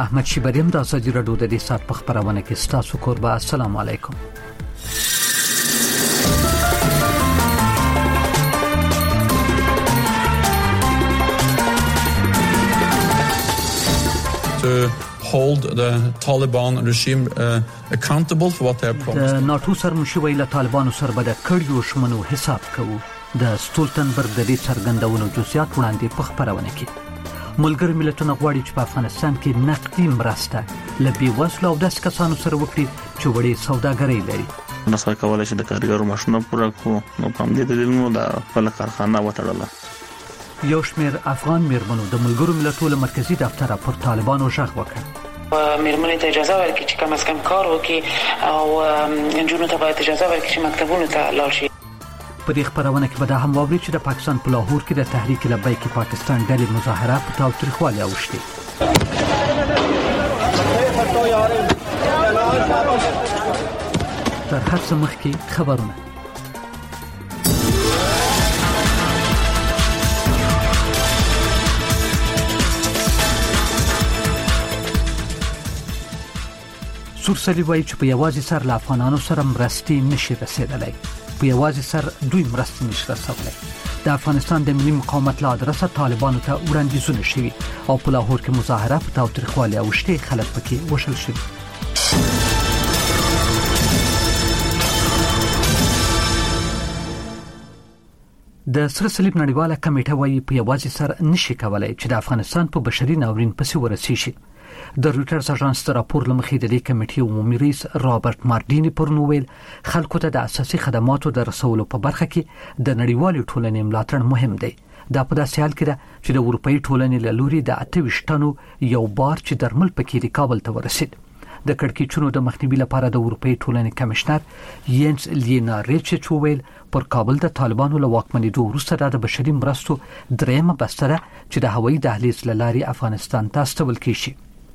احمد شیبریم د ازادي رادیو د دې سات په خبرونه کې ستاسو قربا. السلام علیکم. To hold the Taliban regime accountable for what they have promised. د ناتو سرمشي ویل طالبانو سره به د کړیو شمنو حساب کوو. د سټولتنبرګ د دې څرګندونو جزئیات وړاندې په خبرونه کې. ملګری ملتونه غواړي چې په افغانستان کې نقدي مرسته له بېوزلو او داسې کسانو سره وکړي چې وړې سوداګرۍ لري. نسخه کولای شي د کارګرو ماشینونه پوره کړو، نو په دې دلیل نو د خپل کارخانه وټړله. یو شمېر افغان میرمنو د ملګرو ملتونو مرکزی دفتر پر طالبانو ژغ وکړ. میرمنې ته اجازه ورکړي چې کم از کم کار وکړي او انجونو ته باید اجازه ورکړي چې مکتبونو ته لاړ شي. په دې خبرونه کې به دا هم واوري چې د پاکستان په لاهور کې د تحریک لبیک پاکستان ډلې مظاهره په تاوتریخوالي اوښتې. تر هر څه مخکې خبرونه. سورسلی وایي چې په یوازې سر له افغانانو سره مرستې نشي رسېدلی. په یوازې سر دوی مرستې نشي رسولی. د افغانستان د ملي مقاومت له ادرسه طالبانو ته وړاندیزونه شوي او په لاهور کې مظاهره په تاوتریخوالي اوښتې، خلک پکې وشل شوي. د سره صلیب نړیواله کمیټه وایي په یوازې سر نشي کولای چې د افغانستان په بشري ناورین پسې ورسیږي. د رویټرز اژانس د راپور له مخې د دې کمیټې عمومي رئیس رابرټ مارډینی پرون ویل خلکو ته د اساسي خدماتو د رسولو په برخه کې د نړیوالې ټولنې ملاتړ مهم دی. دا په داسې حال کې ده چې د اروپאי ټولنې له لوري د 28 ټنو یو بار چې درمل پکې کابل ته ورسید. د کړکېچونو د مخنیوي لپاره د اروپאי ټولنې کمشنر ینس لیناریچ ویل پر کابل د طالبانو له واکمنېدو وروسته د بشري مرستو درېمه بستره چې د هوایي دهلیز له لارې افغانستان ته استول کیږي.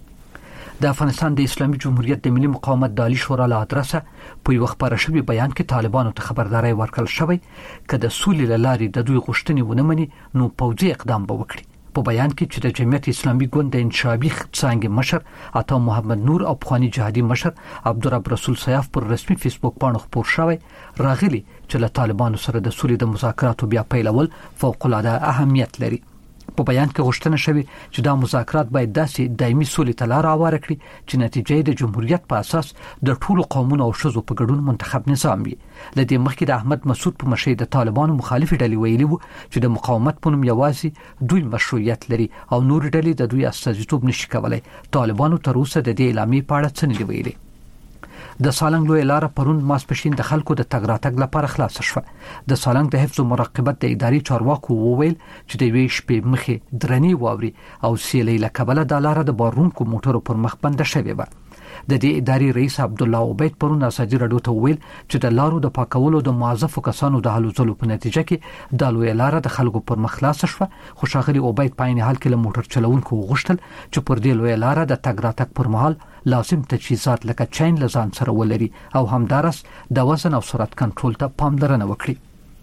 د افغانستان د اسلامي جمهوریت د ملي مقاومت د عالی شورا له ادرسه په یو خبره شوی بیان کې طالبانو ته خبرداري ورکړل شوی چې د سولې له لارې د دوی غوښتنې ونه مني نو پوځي اقدام به وکړي. په بیان کې چې د جمعیت اسلامي ګوند د انشابي څانګې مشر عطا محمد نور او پخوانی جهادي مشر عبدالرب رسول سیاف پر رسمي فیسبوک باندې خبر شوی راغلی چې له طالبانو سره د سولې د مذاکراتو بیا پیلول فوق العاده اهمیت لري. په بیان کې غوښتنه شوی چې دا مذاکرات باید داسې دایمي سولې ته لار هواره کړي چې نتیجه د جمهوریت په اساس د ټولو قومونو او ښځو په ګډون منتخب نظام وي. لدې مخکې د احمد مسعود په مشرۍ د طالبانو مخالف ډلې ویلي وو چې د مقاومت په نوم یوازې دوی مشروعیت لري او نور ډلې د دوی استازیتوب نشي کولای. طالبانو تر اوسه د دې اعلامیې په اړه څه نه دی ویلي. د سالنګ لوی لار پرون ماسپښین د خلکو د تګ راتګ لپاره خلاص شوه. د سالنګ د حفظ او مراقبت د اداري چارواکو وویل چې د ویش په مخې درنی واوري او سیلې له کبله د لار د بارونکو موټرو پر مخ بند شوی و. د دې اداري رئیس عبدالله عبید پرون ازادي رادیو ته ویل چې د لارو د پاکولو د موظفو کسانو د هلو ځلو په نتیجه کې د لوی لار د خلکو پر مخ خلاص شوه. خو ښاغلي عبید په عین حال کې له موټر چلوونکو غوښتل چې پر دې لوی لار د تګ راتګ پر مهال لازم تجهیزات لکه چین لزان سره ولري او همدارس د وزن او سرعت کنټرول ته پاملرنه وکړي.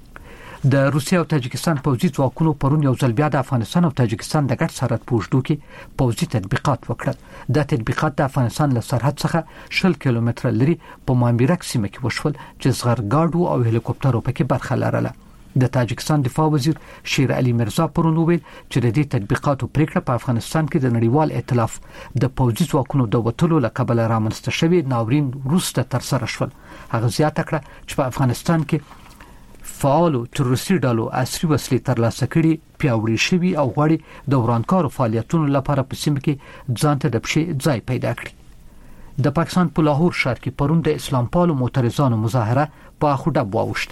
د روسیې او تاجکستان پوځي ځواکونو پرون یو ځل بیا د افغانستان او تاجکستان د ګډ سرحد په اوږدو کې پوځي تطبیقات وکړل. دا تطبیقات د افغانستان له سرحد څخه 20 کیلومتره لري په مامبیرک سیمه کې وشول چې زغرګاډو او هلیکوپټرو پکې برخه لرله. د تاجکستان دفاع وزیر شیر علي مرزا پرون ویل چې د دې تطبیقاتو پریکړه په افغانستان کې د نړیوال ائتلاف د پوځي ځواکونو د وټولو لکبل رامنځته شوی ناورین وروسته تر سره شول. هغه زیاته کړه چې په افغانستان کې فعالو تروریستي ډلو عصري وسلې ترلاسه کړي، پیاوړي شوي او غواړي د ورانکارو فعالیتونو لپاره په سیمه کې ځان ته د پښې ځای پیدا کړي. د پاکستان په لاهور ښار کې پرون د اسلام پالو معترضانو مظاهره په اخوډه واوښته.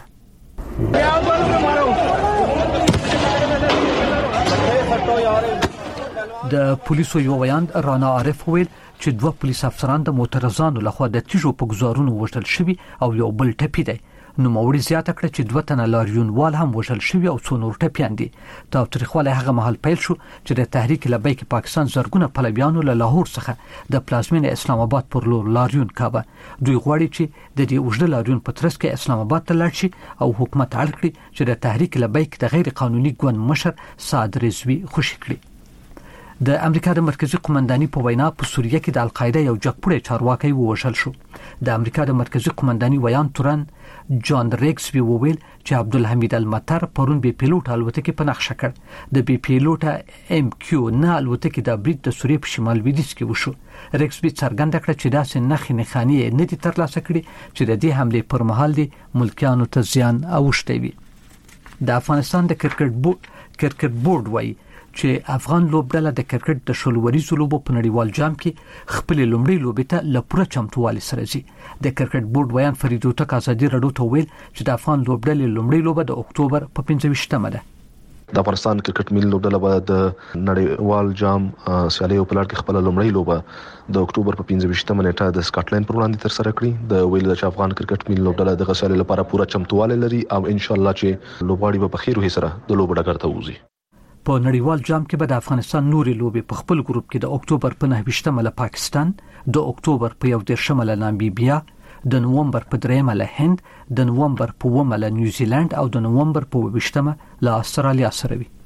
د پولیسو یو بیان رانا عارف ویل چې 2 پولیس افسران د معترضانو لخوا د تیژو په گزارونو وژل شوي او یو بل ټپي دی. نو موري زیاته کړ چې 2 تنه لاریونوال هم وژل شوي او څو نور ټپيان دي. تاوتریخوالی هغه مهال پیل شو چې د تحریک لبیک پاکستان زرګونه پلویانو له لاهور څخه د پلازمینې اسلام آباد پر لور لاریون کاوه. دوی غواړي چې د دې اوږده لاریون په ترڅ کې اسلام آباد ته لاړ شي او حکومت اړ کړي چې د تحریک لبیک د غیر قانوني ګوند مشر سعد رضوی خوشی کړي. د امریکا د مرکزی قومنداني په وینا په سوریه کې د القاعده یو جګپوړی چارواکي ووژل شو. د امریکا د مرکزی قومنداني ویان تورن جان ریکسبي وویل چې عبدالحمید المطر پرون بي پیلوټ الوتکې په نقشه کړ. د بي پیلوټ ام کیو نه الوتکې د برید د سوریې په شمال لویدیځ کې وشو. ریکسبي څرګنده کړه چې داسې نخښې نښانې نه دي ترلاسه کړي چې د دې حمله پر مهال د ملکیانو ته زیان اوښتی وي. د افغانستان د کرکټ بورډ وایي چې افغان لوبډله د کرکټ د شلوريزو لوبو په نړیوال جام کې خپل لومړی لوبې ته لپاره چمتووالی سره ځي. د کرکټ بورډ ویان فرید هوتک ازادي رادیو ته ویل چې د افغان لوبډلې لومړی لوبه د اکتوبر په 25مه ده. د افغانستان کرکټ ملي لوبډله به د نړیوال جام سیالیو په لړ کې خپل لومړی لوبه د اکتوبر په 25مه نیټه د سکاټلند پر وړاندې تر سره کړي. د ویل چې افغان کرکټ ملي لوبډله د غسالې لپاره پوره چمتووالی لري او ان شاء الله چې لوبغاړي به په خیر وي سره د لوبډګر ته وځي. په نړیوال جام کې به د افغانستان نورې لوبې په خپل ګروپ کې د اکتوبر په 29مه له پاکستان، د اکتوبر په 11مه له نامبیا، د نوومبر په 3مه له هند، د نوومبر په 9مه له نیوزیلند او د نوومبر په 20مه له استرالیا سره وي.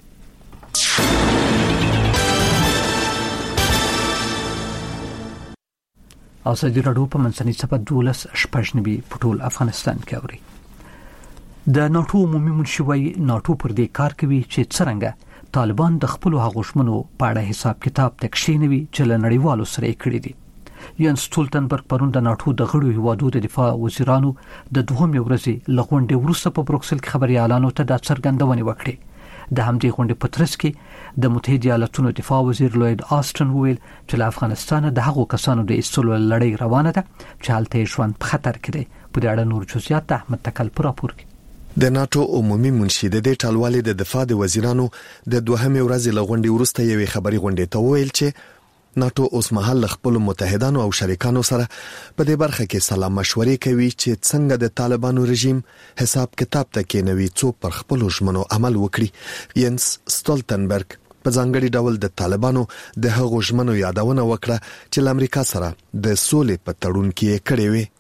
ازادي رادیو په منځنۍ صفحه 12 په ټول افغانستان کې اوري. د ناتو عمومي منشي ناتو پر دې کار کوي چې څنګه طالبان د خپل هغوشمنو په اړه حساب کتاب تکشینوي چې له نړیوالو سره یې کړی دي. یانس سټولټنبرګ پرون د ناتو د غړو هیوادو د دفاع وزیرانو د دوهمې ورځې لغونډې وروسته په بروکسل کې خبريالانو ته د څرګندونې وکړې. د همدې غونډې په ترڅ کې د متحده ایالاتونو دفاع وزیر لوید آستن ویل چې له افغانستان د هغو کسانو د ایستلو لړۍ روانه ده چې هلته ژوند په خطر کې دی. په دې اړه نور جزئیات احمد تکل پر راپور کې. د ناتو عمومي منشي د ټالوالې د دفاع د وزیرانو د دوهمې ورځې لغونډې وروسته یوې خبري غونډې ته ویل چې ناتو اوس مهال خپل متحدانو او شریکانو سره په دې برخه کې سلام مشورې کوي چې څنګه د طالبانو رژیم حساب کتاب ته کېنوي څو پر خپل ژمنو عمل وکړي. ینس سټولټنبرګ په ځانګړي ډول د طالبانو د هغو ژمنو یادونه وکړه چې له امریکا سره د سولې په تړون کې کړې وي.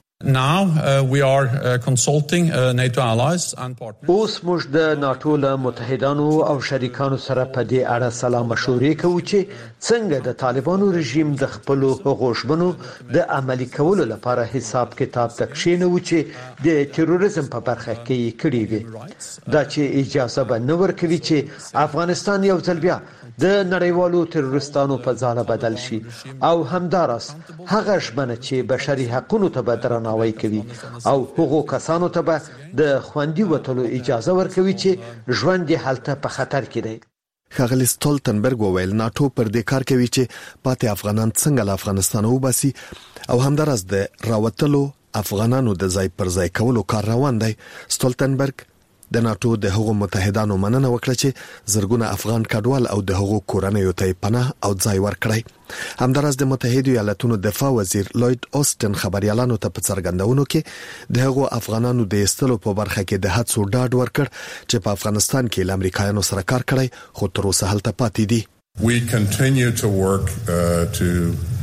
Now we are consulting NATO allies and partners. اوس موږ د ناتو له متحدانو او شریکانو سره په دې اړه سلا مشورې کوو چې څنګه د طالبانو رژیم د خپل غوښمنو د عملي کولو لپاره حساب کتاب تکشینو چې د تروریزم په برخه کې کړی وي. دا چې اجازه به نه ورکوي چې افغانستان یو ځل بیا د نړیوالو تروریستانو په ځاله بدل شي او همدارس هغه ژمنه چې بشري حقوقو ته بدرناوی کوي او هغو کسانو ته به د خوندي وټلو اجازه ورکوي چې ژوند یې حالت په خطر کې دی. ښاغلی سټولټنبرګ وویل ناتو پر دې کار کوي چې پاتې افغانان څنګه له افغانستان وباسي او همدارس د راوتلو افغانانو د ځای پر ځای کولو کار روان دی. سټولټنبرګ د ناتو د هغو متحدانو مننه وکړه چې زرګونه افغان کډوال او د هغو کورنیو ته پناه او ځای ورکړي. همدارس د متحده ایالاتونو دفاع وزیر لوید آستن خبريالانو ته په څرګندونو کې د هغو افغانانو د ایستلو په برخه کې د هڅو ډاډ ورکړ چې په افغانستان کې له امریکایانو سره کار کړی خو تر اوسه هلته پاتې دي. We continue to work to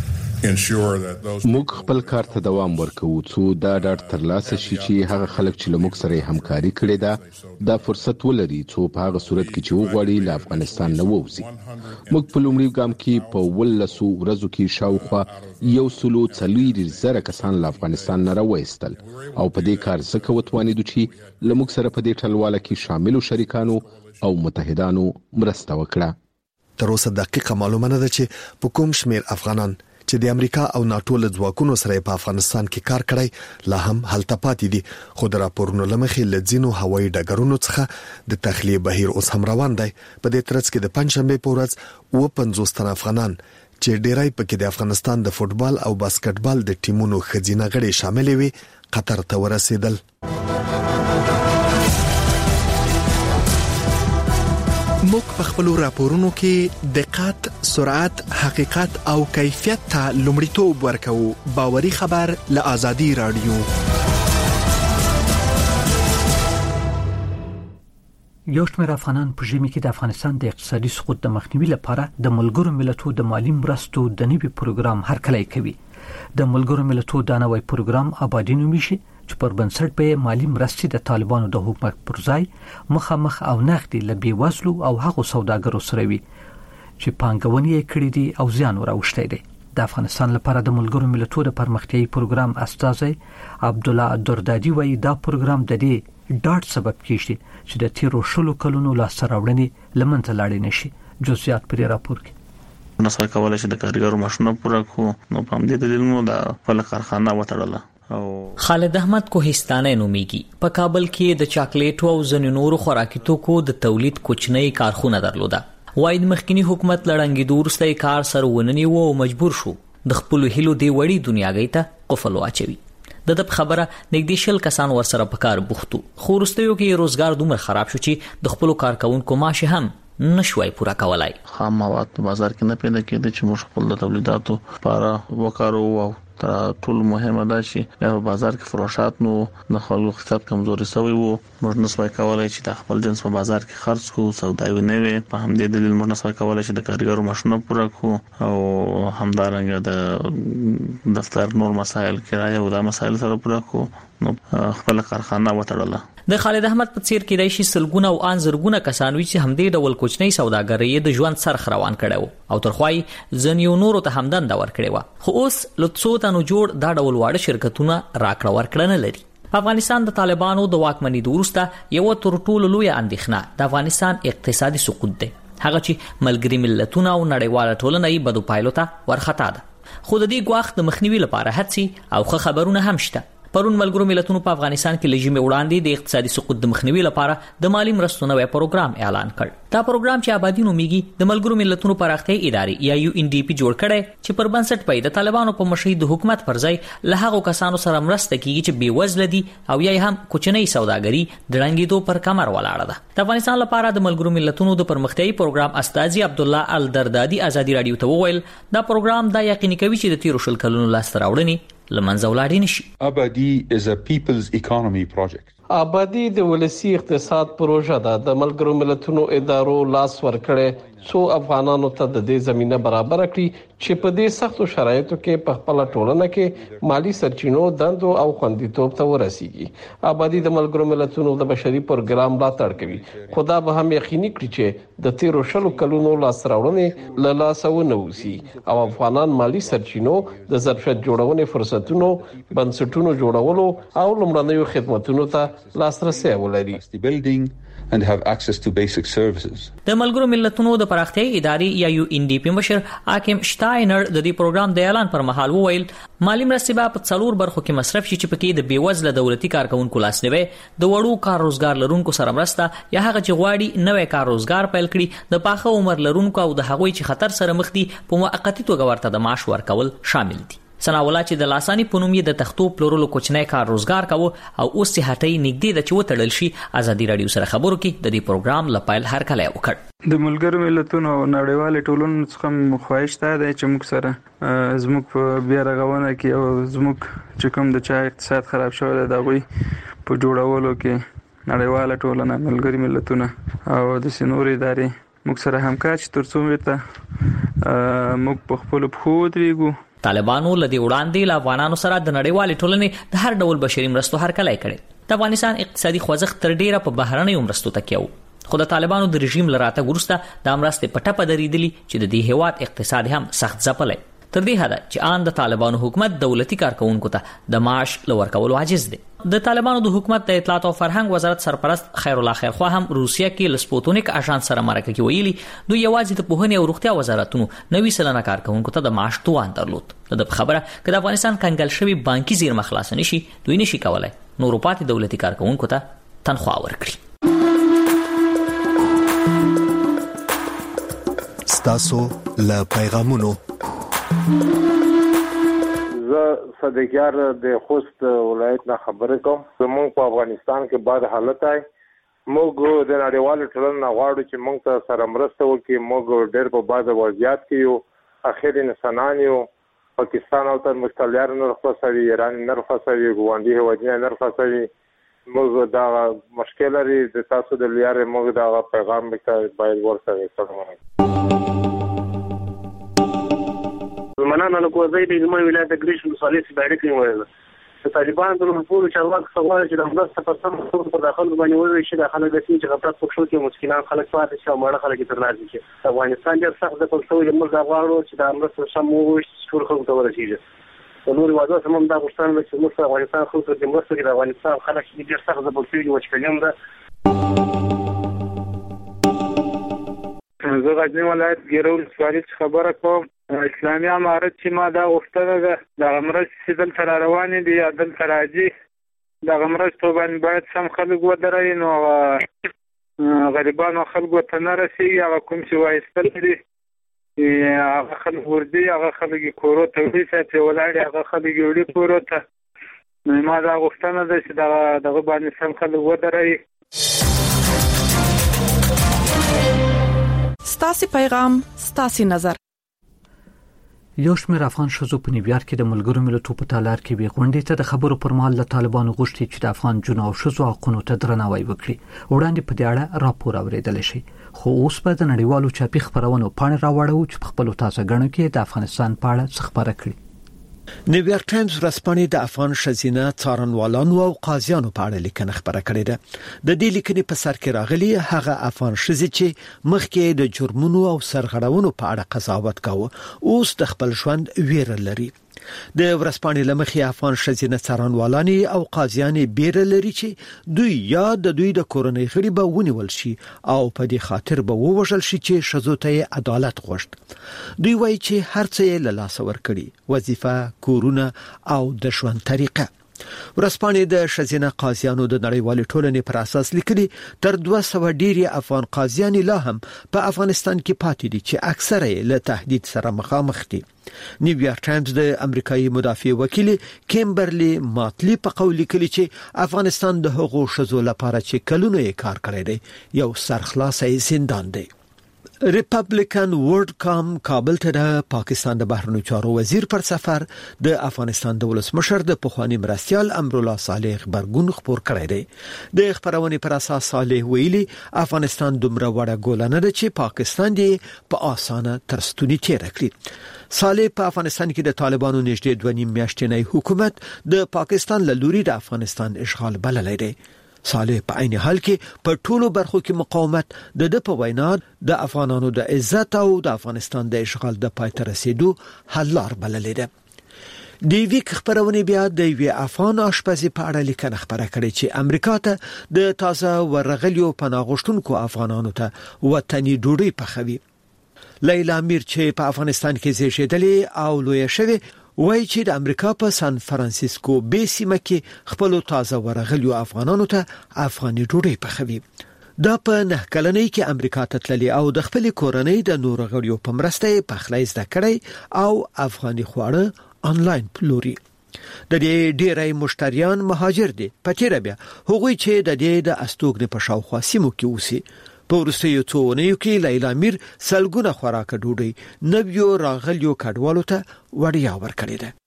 موږ خپل کار ته دوام ورکوو څو دا ډاډ ترلاسه شي چې هغه خلک چې له موږ سره همکاري کړې ده دا فرصت ولري څو په هغه صورت کې چې وغواړي له افغانستان نه ووځي. موږ په لومړي ګام کې په 12 ورځو کې شاوخوا 140,000 کسان له افغانستان نه راوېستل او په دې کار څخه وتوانیدو چې له موږ سره په دې ټلواله کې شامل شریکانو او متحدانو مرسته وکړه. تر اوسه دقیقه معلومه نه ده چې په کوم شمیر افغانان چې د امریکا او ناتو له ځواکونو سره په افغانستان کې کار کړی لا هم هلته پاتې دي. خو د راپورونو لمخې له ځینو هوایي ډګرونو څخه د تخلیه بهیر اوس هم روان دی. په دې ترڅ کې د پنځشنبه په ورځ 50 تن افغانان چې ډیری پکې د افغانستان د فوتبال او باسکټبال د ټیمونو خزینه غړي شامل وي قطر ته ورسېدل. موږ په خپل راپورونو کې دقت، سرعت، حقیقت او کیفیت ته لومړیتوب ورکوو. باوري خبر له آزادي رادیو. یو شمېر افغانان په ژمي کې د افغانستان د اقتصادي سقوط د مخنیوي لپاره د ملګرو ملتونو د مالی مرستو د نوي پروګرام هرکلی کوي. د ملګرو ملتونو د نوي پروګرام آبادی نومي شي چې پر بنسټ به مالی مرستې د طالبانو د حکومت پر ځای مخامخ او نغدي له بیوزلو او هغو سوداګرو سره وي. چې پانګونې کړې دي او زیان وراوښتی دی. د افغانستان لپاره د ملګرو ملتونو د پرمختیايي پروګرام استاذ عبدالله دردادي وایي دا پروګرام د دې ډاټ سبب کیږي چې د تیرو شلو کلونو لاسته راوړنې لمنځه لاړې نشي. جزئیات پر راپور کې نسوي کولای شي د کارګرو ماشینو پوره کو نو په دې دلیل مو د خپل کارخانه وټړله. خالد احمد کوهستانه نومیږي. په کابل کې د چاکلیټ او ځینو نورو خوراکي توکو د تولید کوچنی کارخونه درلوده. وايد مخکینی حکومت لړنګي دورسته کار سره ونني وو او مجبور شو د خپل هیلو دی وړي دنیاګۍ ته قفل واچوي. د خبره نګدي شل کسان ورسره په کار بوختو. خو ورستیو کې روزګار دومره خراب شو چې د خپل کارکونکو معاش هم نشوي پورا کولای. خام مواد په بازار کې نه پیدا کېده چې موږ خپل د تولیداتو لپاره وکړو او ټول مهمه ده چې په بازار کې فروشات نو د خلکو اقتصاد کمزوري شوی وو. موږ نسوي کولای چې د خپل جنس په بازار کې خرڅ کوو سوداوي نه وي. په همدې دلیل موږ نسوي کولای چې د کارګرو ماشینو پوره کوو او همدارنګه د دفتر نور مسایل کرایه او د مسایل سره پوره کوو. نو خپل کارخانه وټړله. د خالد احمد په څیر کې د شي سلګونه او ان زرګونه کسان چې همدې ډول کوچنی سوداګرۍ د ژوند سرخ روان کړو او ترخوای ځنیو نورو ته همدن دا ور کړو. خو اوس لڅو تنو جوړ دا ډول واړه شرکتونه راکړه ورکړنه لري. په افغانستان د طالبانو د واکمنۍ دورسته یو تر ټولو لوی اندېښنه د افغانستان اقتصادي سقوط دی. هغه چې ملګری ملتونه او نړیواله ټولنه یې بدو پایلو ته ورختا ده. خو د دې ګواښ د مخنیوي لپاره هڅې او خبرونه هم شته. پرون ملګرو ملتونو په افغانستان کې لږه وړاندې د اقتصادي سقوط د مخنیوي لپاره د مالی مرستو نوې پروګرام اعلان کړ. دا پروګرام چې آبادی نومیږي د ملګرو ملتونو پراختیايي ادارې یا UNDP جوړ کړي چې پر بنسټ پي د طالبانو په مشرۍ د حکومت پر ځای له هغو کسانو سره مرسته کوي چې بیوزله دي او یا هم کوچنۍ سوداګري د رنګیدو پر کمر ولاړه ده. د افغانستان لپاره د ملګرو ملتونو د پرمختیايي پروګرام استاذ عبدالله الدردادي ازادي رادیو ته وویل دا پروګرام دا یقیني کوي چې د تیرو شل کلونو لاسته راوړنې لمنځه ولاړې نشي. آبادی is a people's economy project. آبادی د ولسی اقتصاد پروژه ده. د ملګرو ملتونو ادارو لاس ورکړي څو افغانانو ته د دې زمينه برابر کړي چې په دې سختو شرایطو کې په خپل ټولنه کې مالی سرچینو دندو او خوندیتوب ته ورسیږي. آبادی د ملګرو ملتونو د بشري پروګرام ملاتړ کوي. خدا به هم یقیني کړي چې د تیرو شلو کلونو لاسته راوړنې له لاسه ونوځي او افغانان مالی سرچینو د ظرفیت جوړونې فرصتونو بنسټونو جوړولو او لمړنیو خدماتو ته لاسرسي ولري. and have access to basic services. د ملګرو ملتونو د پراختیايي ادارې یا UNDP مشر حاکم شتاینر د دې پروګرام د اعلان پر مهال وویل مالی مرستې په څلور برخو کې مصرف شي چې پکې د بیوزله دولتي کارکونکو لاسنیوي د وړو کار روزګار لرونکو سره مرسته یا هغه چې غواړي نوې کار روزګار پیل کړي د پاخه عمر لرونکو او د هغوی چې خطر سره مخ دي په موقتی توګه ورته د معاش ورکول شامل دي. سناولا چې د لاسانی پونومي د تختو پلورلو کوچنی کار روزګار کاوه او اوس هټۍ نګدي د چوتړل شي. ازادي رادیو سره خبرو کې د دې پروګرام لپاره هر کله وکړ. د ملګرو ملتونو نړیوال ټولنې څخه خواهش ته ده چې موږ سره زموږ په بیا رغونه کې او زموږ چې کوم د چا اقتصاد خراب شوی دی غوي په جوړولو کې نړیوال ټولنه ملګری ملتونه او د سينوري ادارې موږ سره همکار چې ترڅو ورته موږ په خپل بخو درېګو. طالبانو لدی وړاندې له افغانانو سره د نړیوال ټولنې د هر ډول بشري مرستو هرکلی کړي. د افغانستان اقتصادي خوځښت تر ډیره په بهرنیو مرستو تکیه و. خو د طالبانو د رژیم لراته ورسته د مرستې په ټپه درېدلی چې د دې هیواد اقتصاد هم سخت ځپلی. تر دې حده چې آن د طالبانو حکومت دولتي کارکونکو ته د معاش لور کولو عاجز دی. د طالبانو د حکومت د اطلاعات او فرهنګ وزارت سرپرست خیر الله خیرخوا هم روسیه کې لسپوتونیک اژانس سره مرکه کې ویلي دوی یوازې د پوهنې او روغتیا وزارتونو 90 سلنه کارکونکو ته د معاش توان درلود. د خبره چې د افغانستان کنګل شوی بانکي زیرمه خلاص نشي دوی نشي کولای نور پاتې دولتي کارکونکو ته تنخواه ورکړي. ستاسو له پیغامونو صدیقیار د خوست ولایت نه خبرې کوم. زموږ په افغانستان کې بعد حالت آی موږ د نړیوال ټولنې غواړو چې موږ ته سره مرسته وکړي. موږ ډېر په بعض وضعیت کې یو اخر انسانان یو پاکستان او تر مستعمر نه رخصوي ایران نه رخصوي ګوندي هوادي نه رخصوي. موږ دا مشکل لري د تاسو د لیارې موږ دا پیغام به باید ورسوي. مننه له کوزې د زموږ ولایت د ګریش مصالح ډایرکټ ویل طالبان د ټول چارواکو څنګه چې د مرسته په سم ډول په داخل باندې وایي چې د خلک د سین چې غفلت پکښو کې مسکینان خلک پاتې شي او مړه خلک ترلاسه کړي. افغانستان ډېر سخت د پښتو د موږ غواړو چې د مرسته سم وویشي ټول خلک ته ورسیږي. نور وادو سمم دا غوښتنه چې موږ افغانستان خلک د مرسته د افغانستان خلک ډېر سخت د پښتو د وچکلیم ده. زه غزنی ولایت ګیرول سوالي خبره کوم. اسلامي امارت چې ما دا غوښتنه ده د غمرس چې دلته را روانې دي یا دلته راځي د غمرستو باندې باید سم خلک ودروي نو غریبانو خلکو ته نه رسېږي. هغه کوم چې وایستل دي هغه خلک وردي هغه خلک کورو ته وړي ساتي ولاړې هغه خلک وړي کورو ته. نو ما دا غوښتنه ده چې دغه باندې سم خلک ودروي. ستاسو پیغام ستاسو نظر. یو شمېر افغان ښځو په نیویارک کې د ملګرو ملتونو په تالار کې وی غونډې ته د خبرو پر مهال له طالبانو غوښتي چې د افغان جنو او ښځو حقوقو ته درناوی وکړي. وړاندې په دې اړه راپور اوریدل شي. خو اوس په د نړیوالو چاپی خبرونو پاڼې راوړو چې په خپل تازه غنو کې د افغانستان په اړه خبره کړي. نیویارک ټایمز ورځپاڼې د افغان ښځینه څارنوالانو او قاضیانو په اړه لیکنه خبره کړې ده. د دې لیکنې په سر کې راغلي هغه افغان ښځې چې مخکې د جرمونو او سرغړونو په اړه قضاوت کاوه اوس د خپل ژوند ویره لري. د ورځپاڼې لمخې افغان ښځینه څارنوالانې او قاضیانې بیره لري چې دوی یا د دوی د کورنۍ غړي به ونیول شي او په دې خاطر به ووژل شي چې ښځو ته عدالت غوښت. دوی وایي چې هر څه یې له لاسه ورکړي، وظیفه، کورونه او د ژوند طریقه. ورځپاڼې د ښځینه قاضیانو د نړیوالې ټولنې پر اساس لیکلي تر 200 ډیری افغان قاضیان لا هم په افغانستان کې پاتې دي چې اکثره یې له تهدید سره مخامخ دي. نیویارک ټایمز د امریکایي مدافع وکیل کیمبرلی ماتلی په قول لیکلي چې افغانستان د حقوقو ښځو لپاره چې کلونه یې کار کړی دی یو سرخلاصي زندان دی. ریپبلیکن ورډ کام کابل ته د پاکستان د بهرنیو چارو وزیر پر سفر د افغانستان د ولسمشر د پخوانی مرستیال امرالله صالح خبرګون خبر کړی دی. د خبرونې پر اساس صالح ویلي افغانستان دومره وړه ګولنه ده چې پاکستان یې په اسانه ترستونی تیر کړی. صالح په افغانستان کې د طالبانو نږدې 2.5 میاشتنی حکومت د پاکستان له لوري د افغانستان اشغال بللی دی. صالح په عین حال کې په ټولو برخو کې مقاومت د په وینا د افغانانو د عزت او د افغانستان د اشغال د پای ته رسیدو حل لار بللې ده. دی ویک خبرونه بیا د وی افغان آشپزي په اړه لیکنه خبره کړې چې امریکا ته د تازه ورغلیو پناهغښتونکو افغانانو ته وطني ډوډۍ پخوي. لیلا میر چې په افغانستان کې زیږیدلې او لویه شوې وایي چې د امریکا په سان فرانسیسکو بې سیمه کې خپل تازه ورغلیو افغانانو ته افغاني ډوډۍ پخوي. دا په 9 کلنۍ کې امریکا ته تللی او د خپل کورنۍ د نور غړیو په مرسته پخلی زده کړی او افغاني خواړه انلاین پلوري. د دې ډیری مشتریان مهاجر دي. په تیر بیا هغوی چې د دې د استوګنې په شاوخوا سیمو کې اوسي. په وروستیو څو اونیو کې لیلا میر سلګونه خوراکه ډوډۍ نویو راغلیو کډوالو ته وړیا ورکړې ده.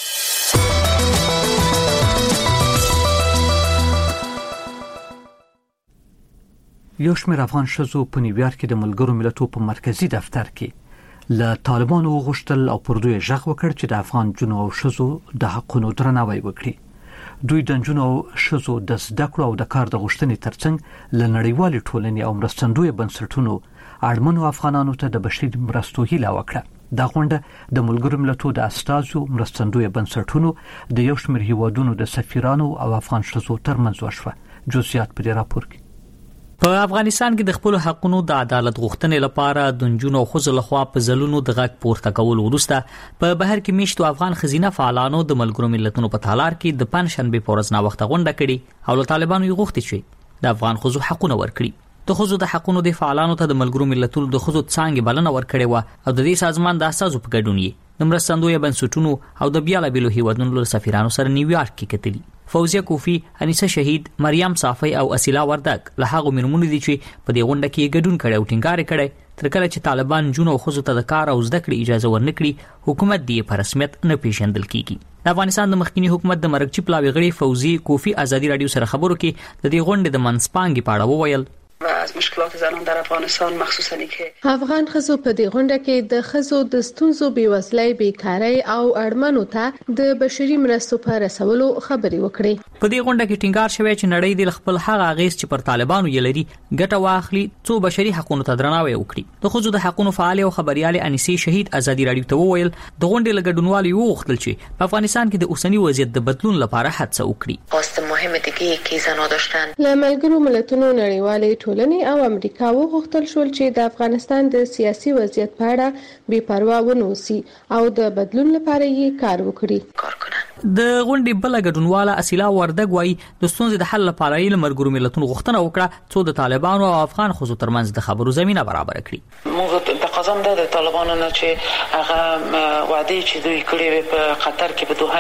یو شمېر افغان ښځو په نیویارک کې د ملګرو ملتونو په مرکزی دفتر کې له طالبانو غوښتل او پر دوی ژغ وکړ چې د افغان جنو او ښځو د حقوقو درناوی وکړي. دوی د جنو او ښځو د زده کړو او د کار د غوښتنې ترڅنګ له نړیوالې ټولنې او مرستندوی بنسټونو اړمنو افغانانو ته د بشري مرستو هیله وکړه. دا غونډه د ملګرو ملتونو د استازو، مرستندوی بنسټونو، د یو شمېر هیوادونو د سفیرانو او افغان ښځو ترمنځ وشوه. جزئیات په راپور کې. په افغانستان کې د خپل حقوقو د عدالت غوښتنې لپاره د نجونو او ښځو لخوا په ځلونو د غږ پورته کول وروسته په بهر کې میشتو افغان خزینه فعالانو د ملګرو ملتونو په تالار کې د پنځشنبه په ورځ ناوخته غونډه کړې او له طالبانو یې غوښتي چې د افغان ښځو حقوقونه ورکړي. د ښځو د حقوقو د فعالانو ته د ملګرو ملتونو د ښځو څنګه بلنه ورکړې و او د دې سازمان د اساسو په ګډون یې د مرستندوی بنسټونو او د بیلابیلو هیوادونو له سفیرانو سره نیویارک کې کتلي. فوزیه کوفی، انیسه شهید، مریم صافی او اسیلا وردک له هغه مرمنو دي چې په دې غونډه کې ګډون کړي او ټینګار کړي تر کله چې طالبان جون او خزو ته د کار او زده کړې اجازه ورنکړي حکومت دی په رسمیت نه پیژندل کیږي. د افغانستان د مخکینی حکومت د مرکزی پلاوی غړي فوزی کوفی ازادي رادیو سره خبرو کې د دې غونډې د منځپانګې په اړه وویل. از مشکلات زنان در افغانستان مخصوصا که افغان خزو په دې غونډه کې د خزو د ستونزو بیوزلۍ بیکاری او اړمنو ته د بشري مرستو په رسولو خبرې وکړې. په دې غونډه کې ټینګار شوی چې نړۍ د خپل هغه اغیز چې پر طالبانو یې لري ګټه واخلي څو بشري حقوقو ته درناوی وکړي. د خزو د حقوقو فعال او خبريال انیسي شهید ازادي رادیو ته وویل د غونډې لګډونوالو یو وختل چې په افغانستان کې د اوسنی وضعیت د بدلون لپاره هڅه وکړي. خواست مهمه دیگه که زنا داشتن له ملګرو ملتونو نړیوالې ټولنې او امریکا وغوښتل شول چې د افغانستان د سیاسي وضعیت په اړه بې پروا ونوسي او د بدلون لپاره یې کار وکړي. د غونډې بل ګډونواله اصیلا وردګ وایي د ستونزې د حل لپاره یې ملګرو ملتونو غوښتنه وکړه څو د طالبانو او افغان خزو ترمنځ د خبرو زمينه برابر کړي. موږ تقاضا ده د طالبانو نه چې هغه وعده چې دوی کړې په قطر کې په دوحه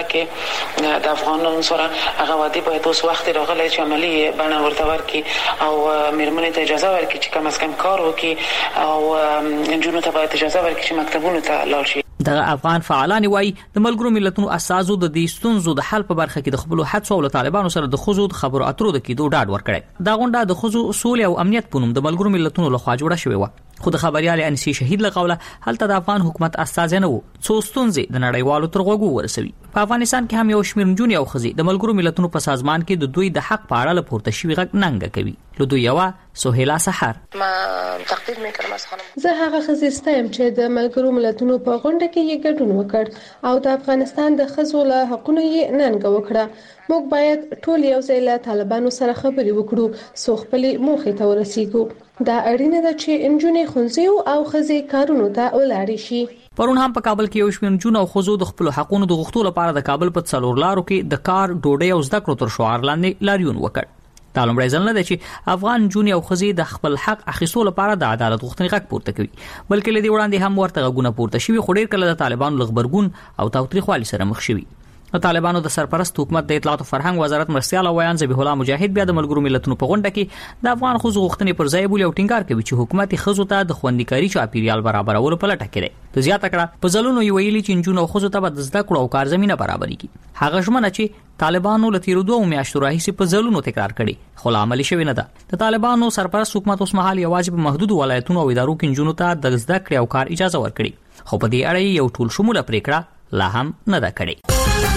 کې د افغانانو سره هغه وعده باید اوس وخت راغلی چې عملی بڼه ورته ورکړي او میرمنې ته اجازه ورکړي چې کم از کم کار وکړي او انجونو ته باید اجازه ورکړي چې مکتبونو ته لاړ شي. د افغان فعالان وایي د ملګرو ملتونو اساسو د دې ستونزو د حل په برخه کې د خپل هڅو او طالبانو سره د خزو خبرو اترو د کېدو ډاډ ورکړي. دا غونډه د خزو اصول او امنیت په نوم د ملګرو ملتونو لخوا جوړه شوې و. خو د خبريال انسی شهید لقوله هلته د افغان حکومت استازي نه وو څو ستونزې د نړیوالو تر غوږو ورسوي. په افغانستان کې هم یو شمېر نجونې او خزي د ملګرو ملتونو په سازمان کې د دوی د حق په اړه لپورته شوی غږ ننګ کوي. له دوی یو سهیلا سحر ما تقدیر میکرم از خانم زه هغه خزيستم چې د ملګرو ملتونو په غونډه کې یې ګډون وکړ او د افغانستان د خزو له حقوقو یې ننګ وکړه. موږ باید ټول یو ځای له طالبانو سره خبرې وکړو سو خپل موخې ته ورسیږو. دا اړینه ده چې انجونې خونځي او خزي کارونو ته ولاړ شي. پرون هم په کابل کې یو شمېر نجونې او خزو د خپل حقوقو د غوښتلو لپاره د کابل په څلور لارو کې د کار ډوډۍ او زده کړو تر شعار لاندې لاریون وکړ. دا لومړی ځل نه دی چې افغان نجونې او خزي د خپل حق اخیستو لپاره د عدالت غوښتنې غږ پورته کوي بلکې لدی وړاندې هم ورته غږونه پورته شوي خو ډېر کله د طالبانو لغبرګون او تاوتریخوالي سره مخ شوي. د طالبانو د سرپرست حکومت د اطلاعات او فرهنګ وزارت مرستيال ویان ذبیح الله مجاهد بیا د ملګرو ملتونو په غونډه کې د افغان خزو غوښتنې پر ځای بولی او ټینګار کوي چې حکومت خزو ته د خوندیکاري چاپیریال برابرولو په لټه کې دی. د زیاته کړه په ځلونو یې ویلي چې انجونو او خزو ته د زده کړو او کار زمينه برابرې کی. هغه ژمنه چې طالبانو له تیر 2 میاشتو راهیسې په ځلونو تکرار کړي خو عملي شوی نه ده. د طالبانو سرپرست حکومت اوس مهال یوازې په محدود ولایتونو او ادارو کې انجونو ته د زده کړې او کار اجازه ورکړي خو په دې اړه یو ټول شموله پریکړه لا هم نه ده کړې.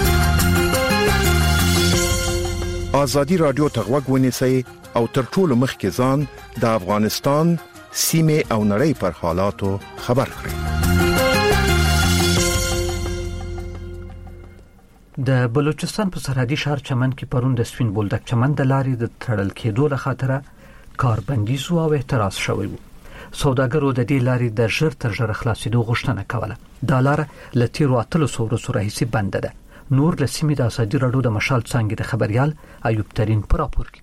ازادي رادیو ته غوږ ونیسئ او تر ټولو مخکې ځان د افغانستان سیمه او نړۍ پر حالاتو خبر کړئ. د بلوچستان په سرحدي شهر چمن کې پرون د سپین بولدک چمن د لارې د تړل کېدو له خاطره کاربندیز او اعتراض شوی و. سوداګرو د دې لارې د ژر تر ژره خلاصېدو غوښتنه کوله. دا لار له تیرو 300 ورځو راهیسې بنده ده. نور له سیمې د ازادي رادیو د مشال څنګه د خبريال ایوب ترين پر راپور کې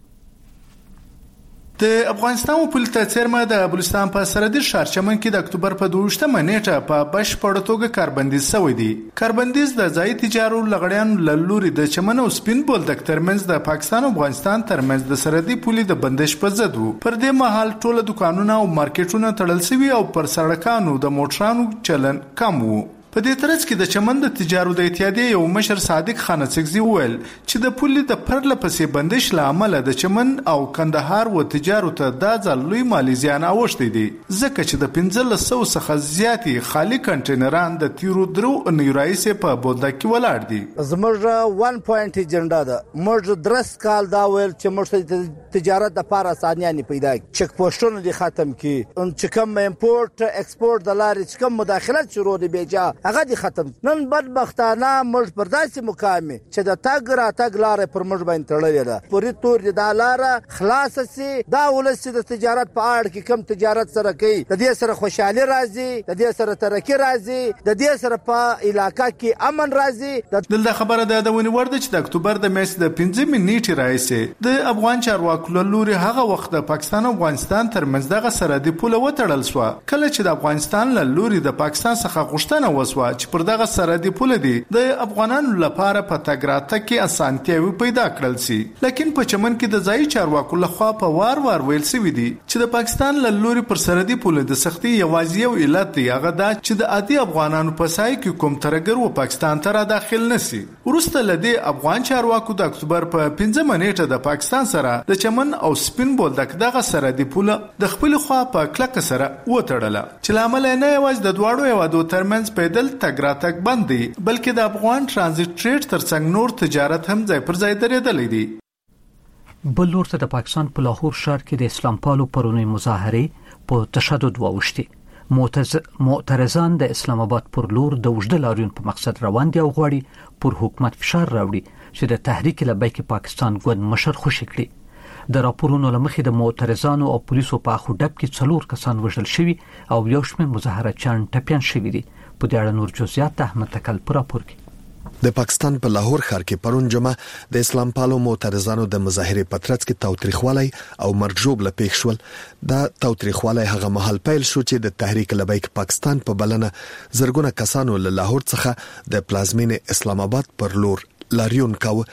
د افغانستان په پولیس څرمه د بلوچستان په سرحدي شهر چمن کې د اکتوبر په 22 نیټه په بشپړ توګه کاربندیز شوی دی. کاربندیز د ځای تجارو لغړیانو له لوري د چمن او سپین بولدک ترمنځ د پاکستان او افغانستان ترمنځ د سرحدي پولې د بندش په ضد وو. پر دې مهال ټول دکانونه او مارکیټونه تړل شوي او پر سړکانو د موټرانو چلن کم وو. په دې ترڅ کې د چمن د تجارو د اتحادیې یو مشر صادق خان سکزي وویل چې د پولې د پرله پسې بندش له امله د چمن او کندهار و تجارو ته د ځلوي مالی زیان اوښتي دي ځکه چې د 1500 څخه زیاتې خالی کنټینران د تیرو درو نیورایسه په بولدک کې ولاړ دي. زموږ 1 پوینټ ایجنډا ده. موږ درس کال دا ویل چې موږ تجارت د پاره اسانیانی پیدا چک پوسټونه دي ختم کی چې کوم امپورټ ایکسپورټ د لارې چې کوم مداخلت شروع دي بیجا هغه دي ختم. نن بدبختانه موږ پر داسې مقامي چې د تاګ را تاګ لارې پر موږ باندې تړلې ده. پوری تور دي دا لارې خلاص سي دا ولسی د تجارت په اړه کې کم تجارت سره کوي د دې سره خوشحالي راځي د دې سره ترقی راځي د دې سره په علاقې کې امن راځي. دلته خبره ده د ونی ورده چې د اکتوبر د میاشتې د 15 نیټې راځي د افغان چارواکو لوري هغه وخت د پاکستان او افغانستان ترمنځ دغه سرحدي پوله وتړل شو کله چې د افغانستان لوري د پاکستان څخه غوښتنه وسوه چې پر دغه سرحدي پول دی د افغانانو لپاره په تګ راتګ کې اسانتیاوي پیدا کړل سي. لکه په چمن کې د ځای چارواکو لخوا په وار ویل سوي دي چې د پاکستان له لوري پر سرحدي پول د سختي یوازې یو علت دی، هغه دا چې د عادي افغانانو په سای کې کوم ترګر و پاکستان ته را داخل نسی. ورسته لدی افغان چارواکو د اکتوبر په 15 نیټه د پاکستان سره د چمن او سپین بولدک دغه سرحدي پول د خپل خوا په کلک سره وټړله چې لامل نه یوازې د دواړو هیوادو ترمنځ پیدل تګ راتګ بند دی، بلکې د افغان ترانزیت ټریډ ترڅنګ نور تجارت هم ځای پر ځای درېدلی دی. بل لورته د پاکستان په لاهور ښار کې د اسلام پالو پرونی مظاهره په تشدد واوښتي. معترضان د اسلام آباد پر لور د وجد لاریون په مقصد روان دي او غواړي پر حکومت فشار راوړي چې د تحریک لبیک پاکستان ګوند مشر خوشی کړي. د راپورونو لمخې د معترضانو او پولیسو په اخو ډب کې 4 کسان وژل شوي او یو شمېر مظاهرچیان ټپيان شوي دي. په دې اړه نور جزئیات د احمد تکل پر راپور کې. د پاکستان په لاهور ښار کې پرون جمعه د اسلام پالو معترضانو د مظاهرې په ترڅ کې تاوتریخوالی او مرګ ژوبله پیښ شول. دا تاوتریخوالی هغه مهال پیل شو چې د تحریک لبیک پاکستان په بلنه زرګونه کسانو له لاهور څخه د پلازمینې اسلام آباد پر لور لاریون کاوه.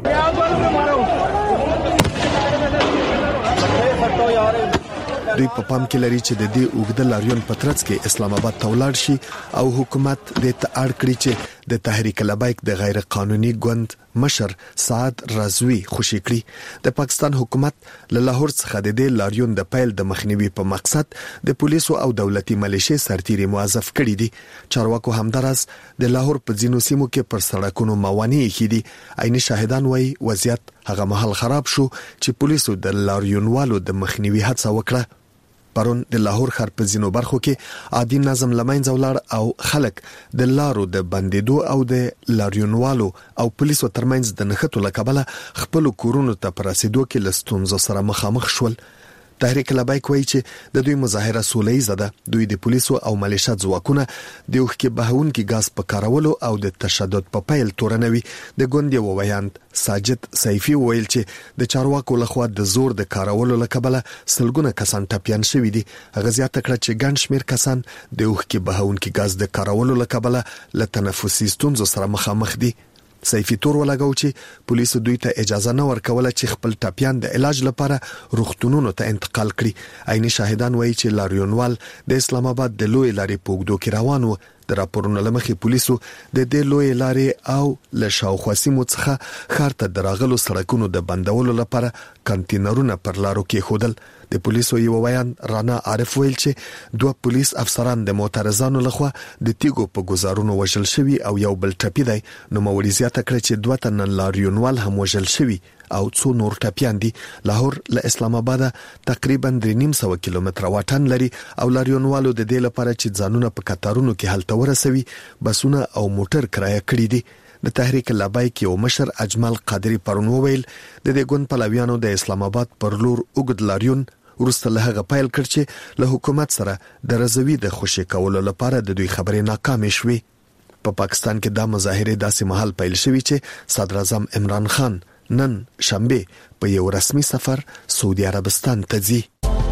دوی په پام کې لري چې د دې اوږده لاریون په ترڅ کې اسلام آباد ته ولاړ شي او حکومت د تاړ کړی چې د تحریک لبیک د غیر قانوني ګوند مشر سعد رضوی خوشی کړی. د پاکستان حکومت له لاهور څخه د دې لاریون د پیل د مخنیوي په مقصد د پولیسو او دولتي ملیشې سرتیري موظف کړي دي. چارواکو همدارس د لاهور په ځینو سیمو کې پر سړکونو موانع کړي. عیني شاهدان وایي وضعیت هغه مهال خراب شو چې پولیسو د لاریونوالو د مخنیوي هڅه وکړه. پرون د لاهور ښار په ځینو برخو کې عادي نظم لمنځه ولاړ او خلک د لارو د بندیدو او د لاریونوالو او پولیسو ترمنځ د نښتو له کبله خپل کورونو ته پر رسیدو کې له ستونزو سره مخامخ شول. تحریک لبیک وایي چې د دوی مظاهره سوله‌ییزه ده. دوی د پولیسو او ملیشیا ځواکونه د اوښکې بهونکي غاز په کارولو او د تشدد په پیل تورنوي. د ګوند یو ویاند ساجد سیفي ویل چې د چارواکو لخوا د زور د کارولو له کبله سلګونه کسان ټپيان شوي دي. هغه زیاته کړه چې ګڼ شمېر کسان د اوښکې بهونکي غاز د کارولو له کبله له تنفسي ستونزو سره مخامخ دي. سیفي تور ولګاو چې پولیسو دوی ته اجازه نه ورکوله چې خپل ټپيان د علاج لپاره روغتونونو ته انتقال کړي. عیني شاهدان وایي چې لاریونوال د اسلام آباد د لوی لارې په اوږدو کې روان و. د راپورونو لمخې پولیسو د دې لوی لارې او له شاوخوا سیمو څخه ښار ته د راغلو سړکونو د بندولو لپاره کانټینرونه پر لارو کې خودل. د پولیسو یو ویان رانا عارف ویل چې 2 پولیس افسران د معترضانو لخوا د تیګو په گزارونو وژل شوي او یو بل ټپي دی. نو موري زیاته کړ چې 2 تن لاریونوال هم وژل شوي او 2 نور ټپيان دي. لاهور له اسلام آباد تقریبا 3.5 کیلومتره واټن لري او لاریونوالو د دې لپاره چې ځانونه په قطارونو کې هلته ورسوي بسونه او موټر کرایه کړی دي. د تحریک لبیک یو مشر اجمل قادری پرون وویل د دې ګوند پلویانو د اسلام آباد پر لور اوږد لاریون ورسته له هغه پیل کړ چې له حکومت سره د رضوی د خوشی کولو لپاره د دوی خبرې ناکامې شوې. په پاکستان کې دا مظاهره داسې محل پیل شوې چې صدر اعظم عمران خان نن شنبه په یو رسمي سفر سعودي عربستان ته ځي.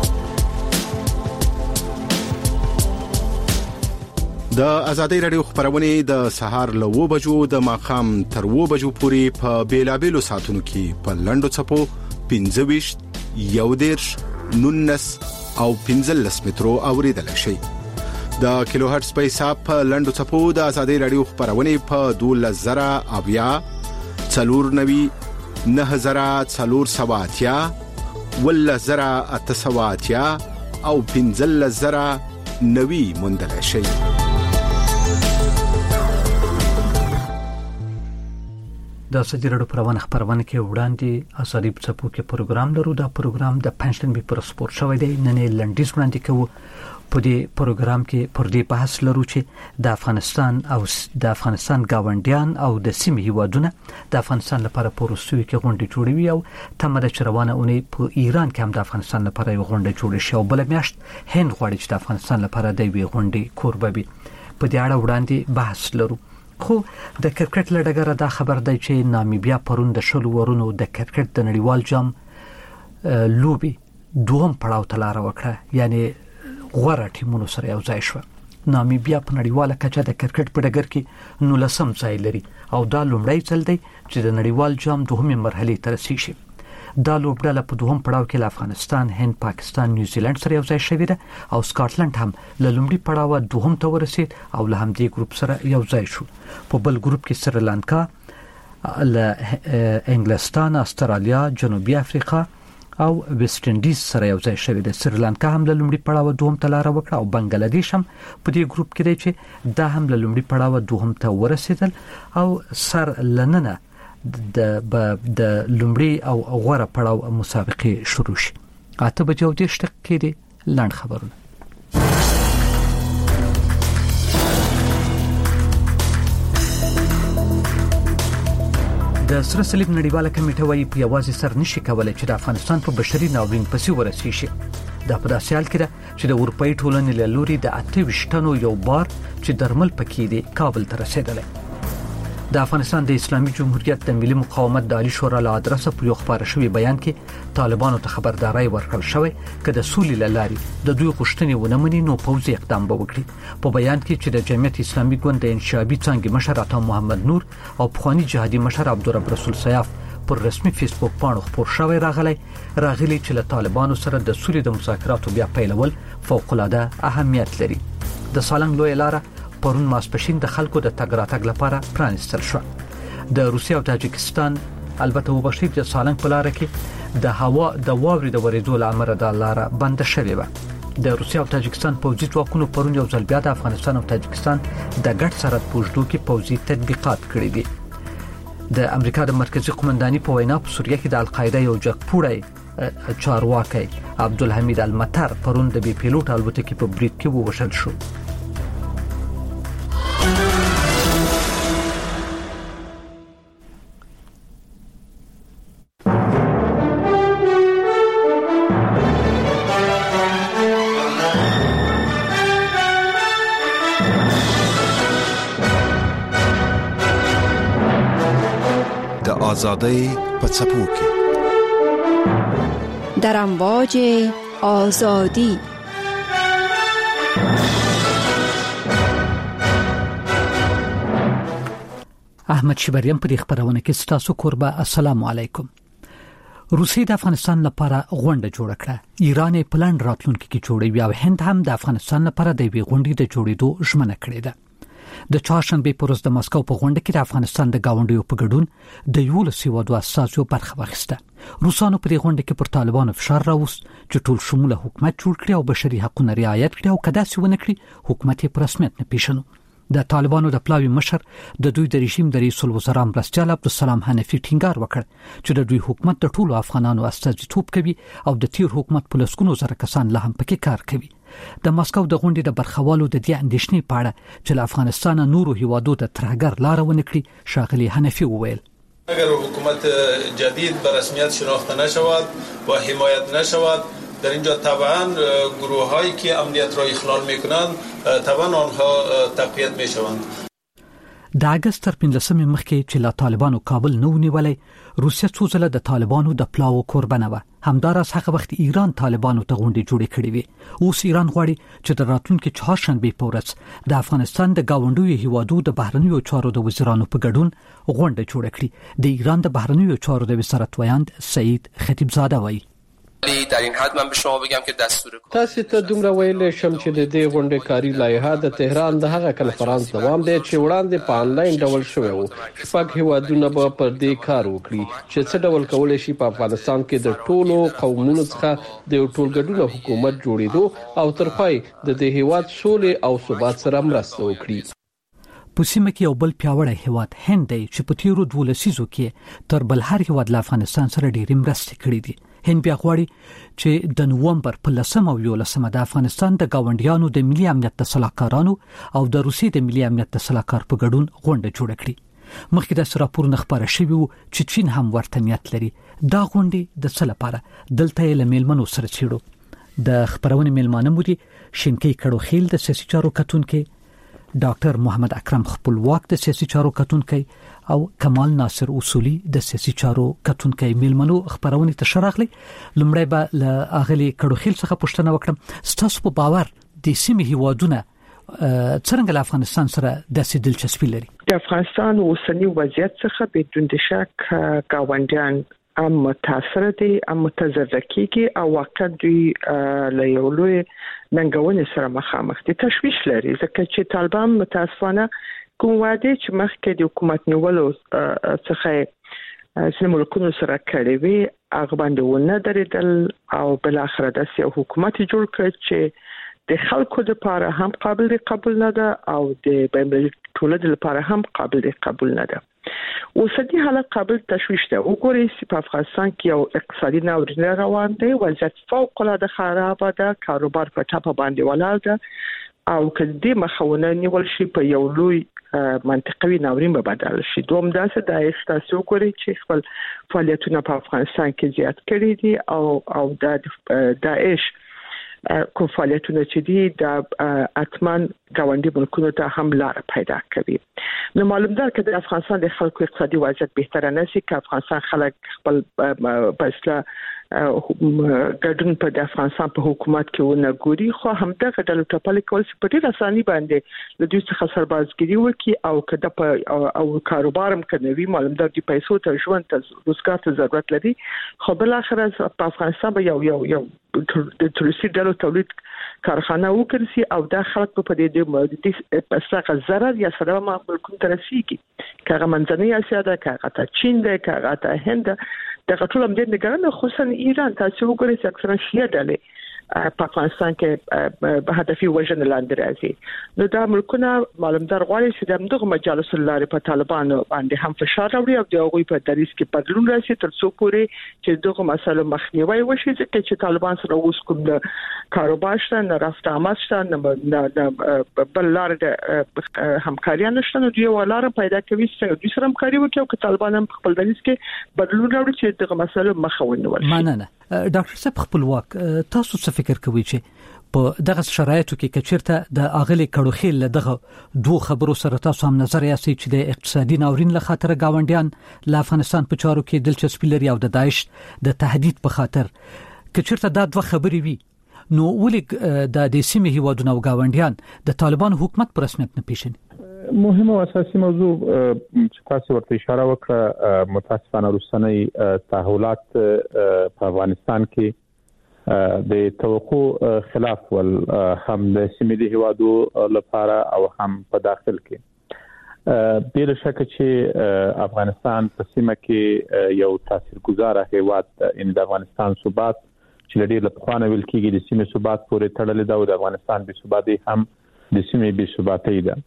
د ازادۍ رادیو خبرونه د سهار له 2 بجو د ماخام تر 2 بجو پورې په بیلابېلو ساعتونو کې په لندو چپو 15 11 19 او 15 مترو اوریدل شي. د کیلو هرتز په حساب په لندو چپو د ازادۍ رادیو خبرونه په 12000 اویا 490 9470 10800 او 15090 مندل شي. د سجرړو پروانه خبرونه کې وړاندې اساري په کې پروګرام لرو. دا پروګرام د پنځلن به پر سپورت شوی دی. نن لنډیز وړاندې کوو. په دې پروګرام کې پر دې بحث لرو چې د افغانستان گاونډیان او د سیمې هیوادونه د افغانستان لپاره پروستوي کې غونډه جوړوي او تمه د چروانه اونۍ په ایران کې هم د افغانستان لپاره یو غونډه جوړه شي او بل میاشت هند غواړي چې د افغانستان لپاره د وی غونډه کوربه وي. په دې اړه وړاندې بحث لرو. خو د کرکټ لړګره دا خبر دی چې نامیبیا پرون د شلو ورونو د کرکټ د نړیوال جام لوبي دوهم پړاو ته لار وکړه، یعنی غوړه ټیمونو سره یو ځای شو. نامیبیا په نړیواله کچه د کرکټ په ډګر کې 19 ځای لري او دا لومړی ځل دی چې د نړیوال جام دوهمه مرحله ته رسیږي. دا لوبډله په دوهم پړاو کې له افغانستان، هند، پاکستان، نیوزیلند سره یو ځای شوې ده او سکاټلند هم له لومړي پړاو دوهم ته ورسید او له همدې ګروپ سره یو ځای شو. په بل ګروپ کې سریلانکا له انګلستان، استرالیا، جنوبي افریقا او ویسټ انډیز سره یو ځای شوې ده. سریلانکا هم له لومړي پړاو دوهم ته لار وکړه او بنگلاديش هم په دې ګروپ کې دی چې دا هم له لومړي پړاو دوهم ته ورسېدل او سر لننه د لومړي او غوړه پړاو مسابقه شروع شي. 8 بجې او 10 دقیقې دي لاند خبرونه. د سره صلیب نړیواله کمیټه وايي په یوازې سر نشي کولای چې د افغانستان په بشري ناورین پسې ورسي شي. دا په داسې حال کې ده چې د اروپאי ټولنې له لوري د 28 تنو یو بار چې درمل پکې دي کابل ته رسیدلی. د افغانستان د اسلامي جمهوریت د ملي مقاومت د عالی شورا له ادرسه په یو خبر شوی بیان کې طالبانو ته خبرداري ورکړل شوې چې د سولې لاري د دوی غوښتنې ونمني نو پوځي اقدام به وکړي. په بیان کې چې د جمعیت اسلامي ګوند د انشابي څنګه مشر عطا محمد نور او پخوانی جهادي مشر عبدالرب رسول سیاف پر رسمي فیسبوک باندې خبر شوی راغلی چې له طالبانو سره د سولې د مذاکراتو بیا پیلول فوق العاده اهمیت لري. د سالنګ لوی لاره پرون ماسپښین د خلکو د تګ راتګ لپاره پرانستل شو. د روسیې او تاجکستان البته وبښتي د سالنګ په لار کې د هوا د واورې د ورېدو لامل د لار بند شوې و. د روسیې او تاجکستان پوځي ځواکونو پرون یو ځل بیا د افغانستان او تاجکستان د ګډ سرحد پوجدو کې پوځي تطبیقات کړي دي. د امریکا د مرکزی قومنداني په وینا په سوریه کې د القاعده یو جګپوړی چارواکي عبدالحمید المطر پرون د بي پیلوټ الوتکې په بریټ کې ووژل شو. آزادی په څپو کې در امواج آزادی. احمد شبریم په دې خبرونه کې ستاسو قربا. السلام علیکم. روسیې د افغانستان لپاره غونډه جوړه کړه. ایران پلان راتلونکي کې جوړوي او هند هم د افغانستان لپاره د وی غونډې د جوړېدو ژمنه کړې ده. د چهارشنبه په ورځ د مسکو په غونډه کې د افغانستان د گاونډیو په ګډون د 11 هیوادو اساسو برخه واخیسته. روسانو په دې غونډه کې پر طالبانو فشار راوست چې ټول شموله حکومت جوړ کړي او بشري حقوقو رعایت کړي او کدا څه ونه کړي حکومت یې په رسمیت نه پیژنو. د طالبانو د پلاوی مشر د دوی د رژیم د رئیس الوزرا مرستیال عبدالسلام حنفي ټینګار وکړ چې د دوی حکومت د ټولو افغانانو استازیتوب کوي او د تیر حکومت په لسګونو زره کسان له هم پکې کار کوي. د مسکو د غونډې د برخوالو د دې اندېښنې په اړه چې له افغانستان نورو هیوادو د ترهګر لار ونکړي شاغلي حنفي وویل اگر حکومت جدید به رسمیت شناخته نشود و حمایت نشود در اینجا طبعا گروه‌هایی که امنیت را اخلال می‌کنند طبعا آنها تقویت می‌شوند. د اگست تر 15 مخکې چې له طالبانو کابل نه ونیولای روسیه څو ځله د طالبانو د پلاو قربانه و. همدارس هغه وخت ایران طالبانو ته غونډې جوړې کړې وي. اوس ایران غواړي چې د راتلونکي چهارشنبه په ورځ د افغانستان د گاونډیو هیوادو د بهرنیو چارو د وزیرانو په ګډون غونډه جوړه کړي. د ایران د بهرنیو چارو د وزارت ویاند سعید خطیبزاده وایي در این حد من به شما بگم که دستور تاسو ته دومره ویل شم چې د دې غونډې کاری لایحه د تهران د هغه کنفرانس دوام دی چې وړاندې په انلاین ډول شوی و. شپږ هیوادونه به پر دې کار وکړي چې څه ډول کولای شي په افغانستان کې د ټولو قومونو څخه د ټولګډو حکومت جوړېدو او تر پای د دې هیواد سولې او ثبات سره مرسته وکړي. په سیمه کې یو بل پیاوړی هیواد هند دی چې په تیرو 12 لسیزو کې تر بل هر هیواد له افغانستان سره ډېرې مرستې کړې دي. هند بیا غواړي چې د نوومبر په 10 او 11 د افغانستان د گاونډیانو د ملي امنیت د سلاکارانو او د روسیې د ملي امنیت د سلاکار په ګډون غونډه جوړه کړي. مخکې د راپورونه خبره شوی وو چې چین هم ورته نیت لري. دا غونډه د څه لپاره دلته یې لملمنو سره چیړو. د خبرونه ملمانه مودي شینکي کړو خیل د سیاسي چارو کتونکو ډاکټر محمد اکرم خپلواک د سیاسي چارو کتونکو او کمال ناصر اصولي د سیاسي چارو کتونکو ملمنو خبرونه ته شراغلي. لمړی به له اغلی کړو خیل څخه پوښتنه وکړم ستاسو په باور د سیمې هیوادونه څنګه له افغانستان سره د دلچسپي لري؟ د افغانستان اوسنی وضعیت څخه بدون شک گاونډیان هم متاثر دي، هم متضرر کیږي او واقعا دوی له یو لوی ننګونې سره مخامخ دي. تشویش لري ځکه چې طالبان متاسفانه کوم وعده چې مخکې د حکومت نیولو څخه ځینې ملکونو سره کړې وي هغه باندې ونه درېدل او بل اخر د سیاسي حکومت جوړ کړ چې د خلکو لپاره هم قابل قبول نه ده او د بین ټولنې لپاره هم قابل قبول نه ده. اوسنی حالت قابل تشویش ده. وګورئ چې په افغانستان کې یو اقتصادي ناورین روان دی، وضعیت فوق العاده خراب ده، کاروبار په ټاپه باندې ولاړ ده او کله مخاونه نیول شي په یو لوی منطقوي ناورین به بدل شي. دوم داسې د تاسو کوي چې خپل فعالیتونه په افغانستان کې زیات کړي دي او د داعش کوم فعالیتونه چې دي د اتمن گاونډي ملکونو ته هم لار پیدا کوي. نو معلوم ده چې د افغانستان د خلکو اقتصادي وضعیت بهتر نه شي که افغانستان خلک خپل بسله ګډون په د افغانستان په حکومت کې ونه ګوري، خو همدغه ډول ټاپل کول چې په ډېر اساني باندې د دوی څخه سربازګری وکي او کده په او کاروبارم کوي. معلوم ده چې پیسو ته ژوند ته روزګار ته ضرورت لري، خو بل اخر په افغانستان به یو د تروریستي ډلو تولید کارخانه وکړي او دا خلک په دې پسغه ضرر یا سره ملکونو ته رسیږي. کاغه منځنۍ اسیا ده، کاغه ته چین ده، کاغه ته هند د ټول هم د نگران خصوصا ایران تاسو وګورئ چې اکثرا شیعه ډلې په افغانستان کې به هدفي وژنه لاندې راځي. نو دا ملکونه معلومدار غواړي چې دغه مجالس لارې په طالبانو باندې هم فشار راوړي او د هغوی په دریس کې بدلون راشي تر څو پورې چې دغه مسله مخنیوي وشي، ځکه چې طالبان سره اوس کوم د کاروبار شته، نه رفت آمد شته، نه بل لار د همکاري نشته. نو دوی ولاره پیدا کوي چې دوی سره همکاري وکړي او طالبان هم خپل دریس کې بدلون راوړي چې دغه مسله مخاونه ورشي. مننه ډاکټر صاحب. خپلواک تاسو څه فکر کوئ چې په دغه شرایطو کې کچیرته د اغلی کډوخیل له دغه دوه خبرو سره تاسو هم نظر یاستئ چې د اقتصادي ناورین له خاطر گاونډیان له افغانستان په چارو کې دلچسپي لري او د داعش د تهدید په خاطر کچیرته دا دوه خبرې وي، نو ولې د سیمې هیوادونو او گاونډیان د طالبان حکومت پر رسمیت نه پیژني؟ مهمه او اساسي موضوع چې تاسو ورته اشاره وکړه متاسفانه روسنۍ تحولات په افغانستان کې د توقع خلاف ول هم د سیمې هیوادو لپاره او هم په داخل کې بل شک چې افغانستان په سیمه کې یو تاثیرګذار هیواد ان د افغانستان ثبات چې لري له خوانه ویل کېږي د سیمې ثبات پورې تړلې ده او د افغانستان به ثباتي هم د سیمې به ثباتي ده.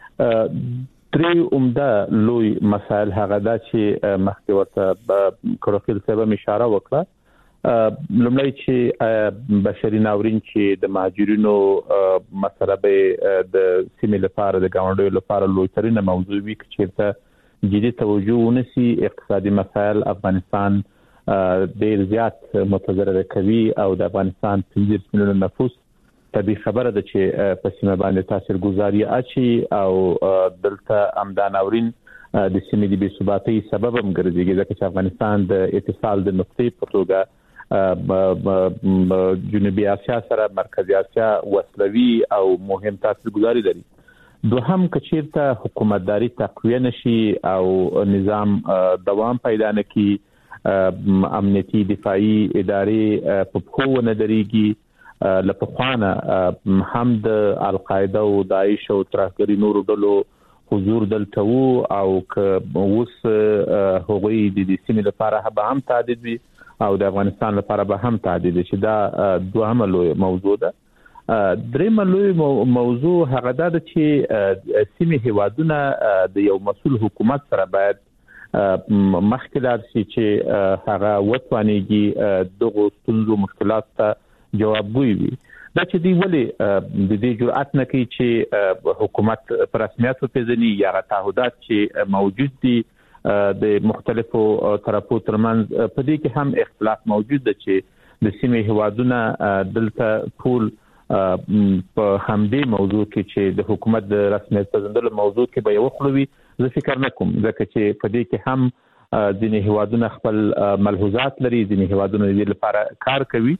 درې عمده لوی مسائل هغه دا چې مخکې ورته کروخیل صاحب اشاره وکړه. لومړی چې بشري ناورین چې د مهاجرینو مسله به د سیمې لپاره د ګاونډیو لپاره لوی ترینه موضوع وي چې جدي توجه ونشي. اقتصادي مسایل افغانستان ډیر زیات متضرر کوي او د افغانستان 15 میلیون نفوس طبي خبره ده چې په سیمه باندې تاثیرګذاري اچي او دلته امدان اورین د سیمې د بې ثباتۍ سبب هم ګرځي ځکه چې افغانستان د اتصال د نقطې په توګه جنوبي اسیا سره مرکزی اسیا وسلوي او مهم تاثیرګذاري لري. دوهم کچیرته حکومتداري تقویه نشي او نظام دوام پیدا نکړي، امنیتي دفاعي ادارې په خو نه دريږي، لپخوانه هم د القاعده او داعش او ترهګری نورو ډلو حضور دلته وو او که اوس هغوی د سیمې لپاره هم تعدید وي او د افغانستان لپاره به هم تعدید چې دا دوهمه لوی موضوع ده. درېمه لوی موضوع هغه ده چې سیمې هیوادونه د یو مسؤل حکومت سره باید مخکې لاړ شي چې هغه وتوانیږي دغه ستونزو مشکلات ته جوابګوی وي. دا چې دی ولې د دې جرأت نه کوي چې حکومت پر رسمیت وپیژني یا تعهدات چې موجود دي د مختلفو طرفو ترمنځ په دې کې هم اختلاف موجود دی چې د سیمې هوادونه دلته ټول په همدې موضوع کې چې د حکومت د رسمیت پېژندلو موضوع کې به یو خلوي زه فکر نه کوم ځکه چې په دې کې هم ځینې هوادونه خپل ملحوظات لري، ځینې هوادونه دې لپاره کار کوي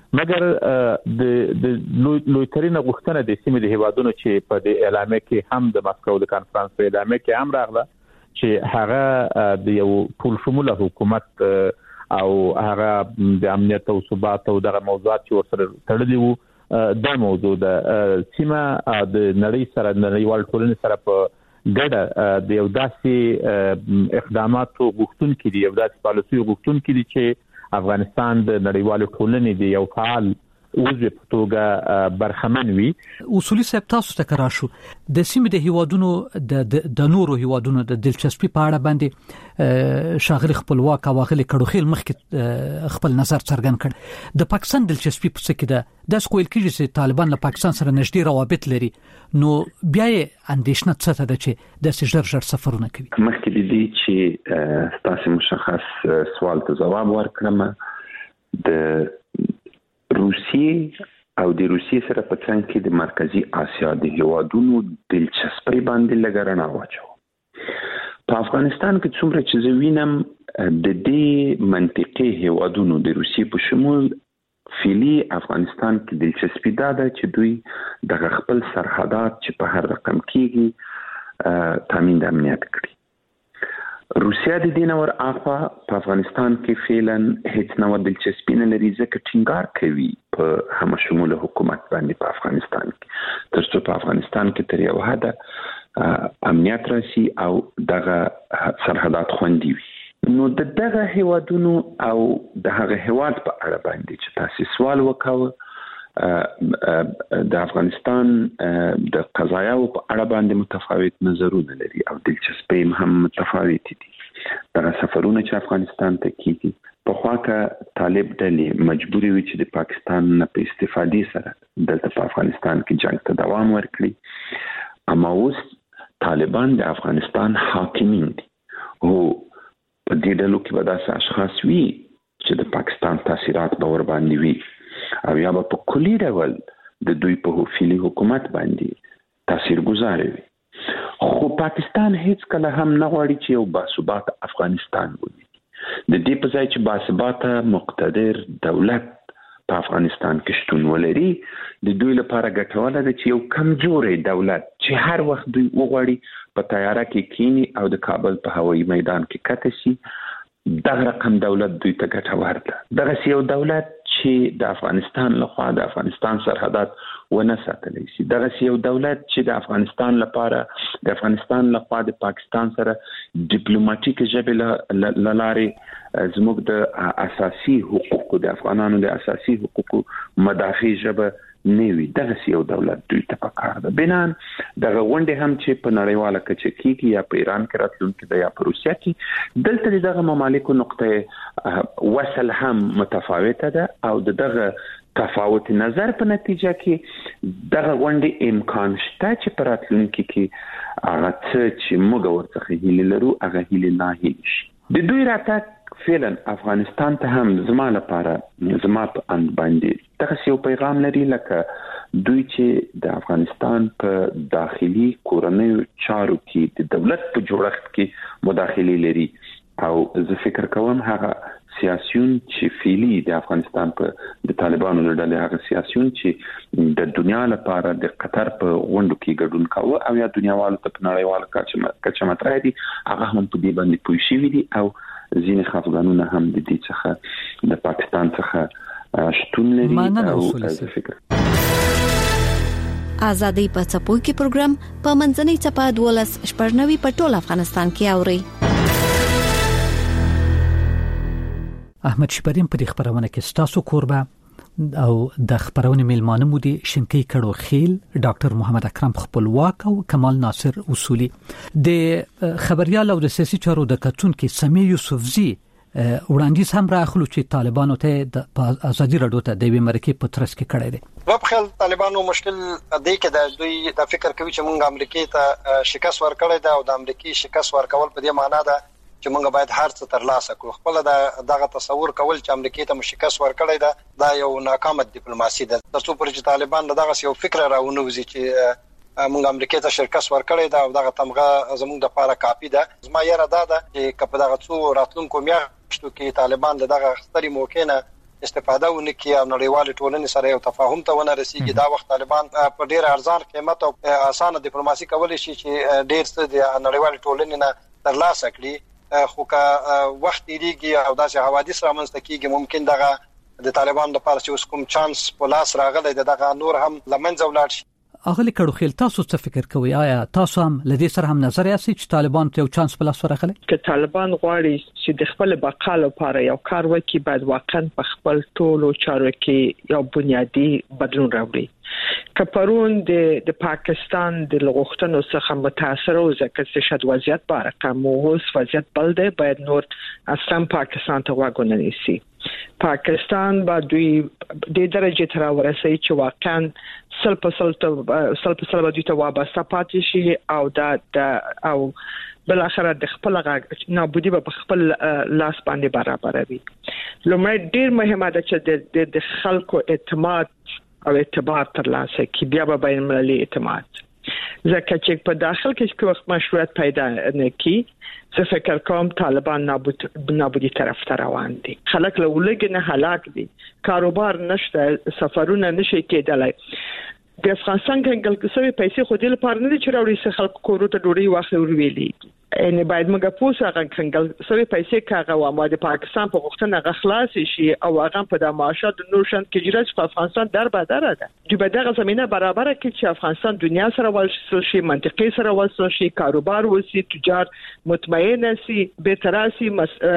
مګر د لویترینه غوښتنه د سیمې د هیوادونو چې په د اعلامیه کې هم د ماسکو د کانفرنس په اعلامیه کې هم راغله چې هغه د یو ټول شموله حکومت او هغه د امنیت او ثبات او دغه موضوعات چې ورسره تړلي وو د موضوع د سیمه د نړۍ سره نړیوال ټولنې سره په ګډه د یو داسې اقداماتو غوښتونکي دي، یو داسې پالیسي غوښتونکي دي چې افغانستان د نړیوال ټولنې د یو فعال عضو په توګه برخمن وي. اصولي صاحب تاسو ته کرا شو د سیمې د هیوادونو د نورو هیوادونو د دلچسپي په اړه باندې شاغلي خپلواک او غلي کډوخیل مخکې خپل نظر څرګند کړ. د پاکستان دلچسپي په څه کې ده؟ د سکویل کېږي چې طالبان له پاکستان سره نږدې روابط لري، نو بیا یې اندېښنه څه ده چې د ژر سفرونه کوي؟ مخکې د دې چې تاسو مشخص سوال ته جواب ورکړم، د روسیې او د روسیې سره په څنګ کې د مرکزی اسیا د هیوادونو دلچسپي باندې لګرانه واچو. په افغانستان کې څومره چې زوینم د دې منطقي هیوادونو د روسیې په شمول فعلی افغانستان کې دلچسپي ده چې دوی د خپل سرحدات چې په هر رقم کېږي تامین د امنیت کړي. روسیا د دین اور اخوا په افغانستان کې فعلا هیڅ نوع دلچسپي نه لري، ځکه ټینګار کوي په هم شموله حکومت باندې په افغانستان کې، ترڅو په افغانستان کې تر یو حد امنیت راسي او دغه سرحدات خوندي وي. نو دغه هیوادونو او دغه هیواد په اړه باندې چې تاسو سوال وکاوه، د افغانستان د قضایاو په اړه باندې متفاوت نظرونه لري او دلچسپي هم متفاوت دي. دا سفرونه چې افغانستان ته کیږي په خواکه طالب ډلې مجبوري وي چې د پاکستان نه په استفادې سره دلته په افغانستان کې جنگ ته دوام ورکړي، اما اوس طالبان د افغانستان حاکمین دي او په دې ډلو کې به داسې اشخاص وي چې د پاکستان تاثیرات به ور باندې وي او یا په کلی ډول د دوی په فعلی حکومت باندې تاثیرګذار وي. خو پاکستان هیڅ کله هم نه غواړي چې یو باثبات افغانستان ولري. د دې په ځای چې باثبات مقتدر دولت په افغانستان کې شتون ولري، د دوی لپاره ګټوره ده چې یو کمزوري دولت چې هر وخت دوی وغواړي په تیاره کې کینی او د کابل په هوایي میدان کې کته شي، دغه رقم دولت دوی ته ګټور ده. دغه یو دولت چې د افغانستان لخوا د افغانستان سرحدات ونه ساتلی شي، دغه یو دولت چې د افغانستان لپاره د افغانستان لخوا د پاکستان سره ډیپلوماټیک ژبه لارې زموږ د اساسي حقوقو د افغانانو د اساسي حقوقو مدافع ژبه نیوي، دغه یو دولت دوی ته پکار ده. بنان دغه غونډه هم چې په نړیواله کچه کې یا په ایران کې راتلونکي ده یا په روسیا کې، دلته دغه ممالکو نقطه وصل هم متفاوته ده او دغه تفاوت نظر په نتیجه کې دغه غونډه امکان شته چې په راتلونکي کې هغه څه چې موږ ورڅخه هیله لرو هغه هیله نه هیل شي. د دوی راتګ فعلا افغانستان ته هم زما لپاره زما په اند باندې دغه یو پیغام لري، لکه دوی چې د افغانستان په داخلي کورنۍ چارو کې د دولت په جوړښت کې مداخله لري او زه فکر کوم هغه سیاسيون چې فعلی د افغانستان په د طالبانو لړل هغه سیاسيون چې د دنیا لپاره د قطر په غونډو کې ګډون کاوه او یا دنیاوالو ته په نړیواله کچه مطرح دي، هغه هم په دې باندې پوه شي دي او ځینې خفګانونه هم د دې څخه د پاکستان څخه شتون لري. او فکر آزادۍ په څپو کې پروګرام په منځنۍ چپه 12 په ټول افغانستان کې اوري. احمد شپرین په دې خبرونه کې ستاسو کوربه او د خبرونه میلمانه مو دي شنکی کړو خیل ډاکټر محمد اکرم خپلواک او کمال ناصر اصولي. د خبريال او د سیاسي چارو د کتونکو سمي یوسفزي وړاندیز هم راخلو چې طالبانو ته د ازادي رادیو ته د امریکای په ترڅ کې کړی دی. په خپل طالبانو مشکل دی کې د دوی د فکر کوي چې موږ امریکای ته شکست ورکړی دا او د امریکای شکست ورکول په دې معنی ده چې موږ باید هر څه ترلاسه کړو. خپل دغه تصور کول چې امریکای ته شکست ورکړی دا یو ناکامه ډیپلوماسي ده. ترڅو پر چې طالبان دغه یو فکر راونوځي چې موږ امریکای ته شکست ورکړی دا او دغه تمغه زموږ د لپاره کافي ده. زما یاره دا ده چې کله دغه څو راتلونکو میاشتو کې طالبان دغه ستري موقع نه استفاده ونکي او نړیوال ټولنې سره یو تفاهم ته ونه رسیږي. دا وخت طالبان په ډیر ارزان قیمت او اسانه ډیپلوماسي کولای شي چې ډیر څه د نړیوال ټولنې نه ترلاسه کړي، خو که وخت تیریږي او داسې حوادث رامنځته کیږي ممکن دغه د طالبان لپاره چې اوس کوم چانس په لاس راغلی دغه نور هم لمنځه ولاړ شي. اغلی کړو تاسو څه فکر کوئ؟ آیا تاسو هم لدې سره هم نظر یاست چې طالبان ته یو چانس په لاس ورغلی؟ که طالبان غواړي چې د خپل بقا لپاره یو کار وکړي باید واقعا په خپل ټولو چارو کې یو بنیادی بدلون راوړي. که پرون د پاکستان د لغښتنو څخه متاثر او ځکه چې شد وضعیت برقم اوس وضعیت بل دی، باید نور اصلا پاکستان ته واګونه نیسي. پاکستان با دوی د درجه تر ورسې چې واقعا سل په دوی ته وابسته پاتې شي او دا او بل اخر د خپل نابودي په خپل لاس باندې برابروي. لومړی ډیر مهمه ده چې د خلکو اعتماد او اعتبار ترلاسه کړي، بیا به بین المللي اعتماد. ځکه چې په داخل کې کوم مشروعیت پیدا نه کی، زه فکر کوم طالبان نابودي طرف ته روان دي. خلک له ولګ نه هلاک دي، کاروبار نشته، سفرونه نشي کېدلای. د افغانستان کنګل پیسې خو دې لپاره نه دي چې راوړي چې خلک کورو ته ډوډۍ واخلي او ویلي. ان باید موږ پوسه هغه کنګل پیسې کاغه و ما د پاکستان په غوښتنه غخلاص شي او هغه په د معاشات نور شان کې جرأت په افغانستان در بدره ده. چې به دغه زمينه برابر کړي چې افغانستان دنیا سره وصل شي، منطقي سره وصل شي، کاروبار وسی، تجار مطمئن شي، به تراسي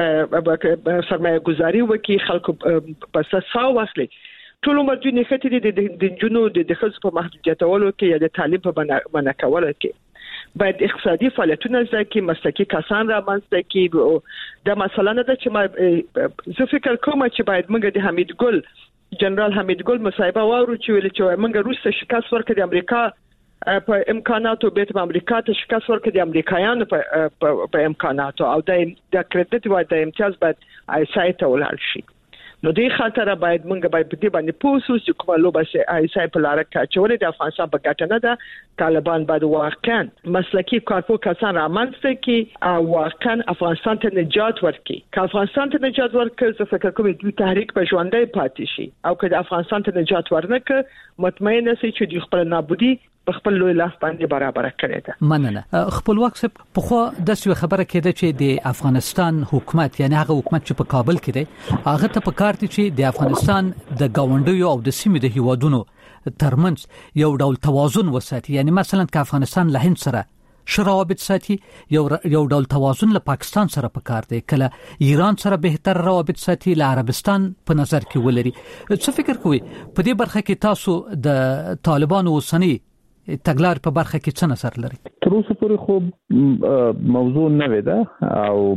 سرمایه گذاري وکړي، خلکو په اساس واخلي. ټول عمر دوی نه خېټې د جنو د خصوص په محدودیتولو کې یا د تعلیم په منکولو کې باید اقتصادي فعالیتونه ځکه مسلکي کسان را منځته کې. دا مسله نه ده چې ما زه فکر کوم چې باید موږ د حمید ګل جنرال حمید ګل مصاحبه واورو چې ویل چې موږ روسته شکست ورکړ د امریکا په امکاناتو، بیت امریکا ته شکست ورکړ د امریکایانو په امکاناتو، او د کریډټ و د امتیاز باید آیسای ته ولاړ شي. نو دې خاطر باید موږ باید په دې باندې پوسو چې کومه لوبه سي آیسای په لار کې چې د افغانستان په ګټه نه ده. طالبان باید واقعا مسلکي کارپو کسان رامنځته کړي او واقعا افغانستان ته نجات ورکړي. که افغانستان ته نجات ورکړي زه فکر کوم دوی تحریک په ژوندۍ پاتې شي، او که د افغانستان ته نجات ورنکړي مطمئن سي چې دوی خپل نابودي په خپل لوی لاس باندې برابر کړی ده. مننه. خپلواک صاحب په خو د څه خبره کېده چې د افغانستان حکومت یعنی هغه حکومت چې په کابل کې دی هغه ته په کار دي چې د افغانستان د گاونډیو او د سیمې د هیوادونو ترمنځ یو ډول توازن وساتي. یعنی مثلا که افغانستان له هند سره شرابط ساتي، یو ډول توازن له پاکستان سره په کار دی، کله ایران سره بهتر روابط ساتي، له عربستان په نظر کې ولري. څه فکر کوئ په دې برخه کې تاسو د طالبانو اوسنی تګلار په برخه کې څه نظر لري؟ تر اوسه پورې خو موضوع نه ودا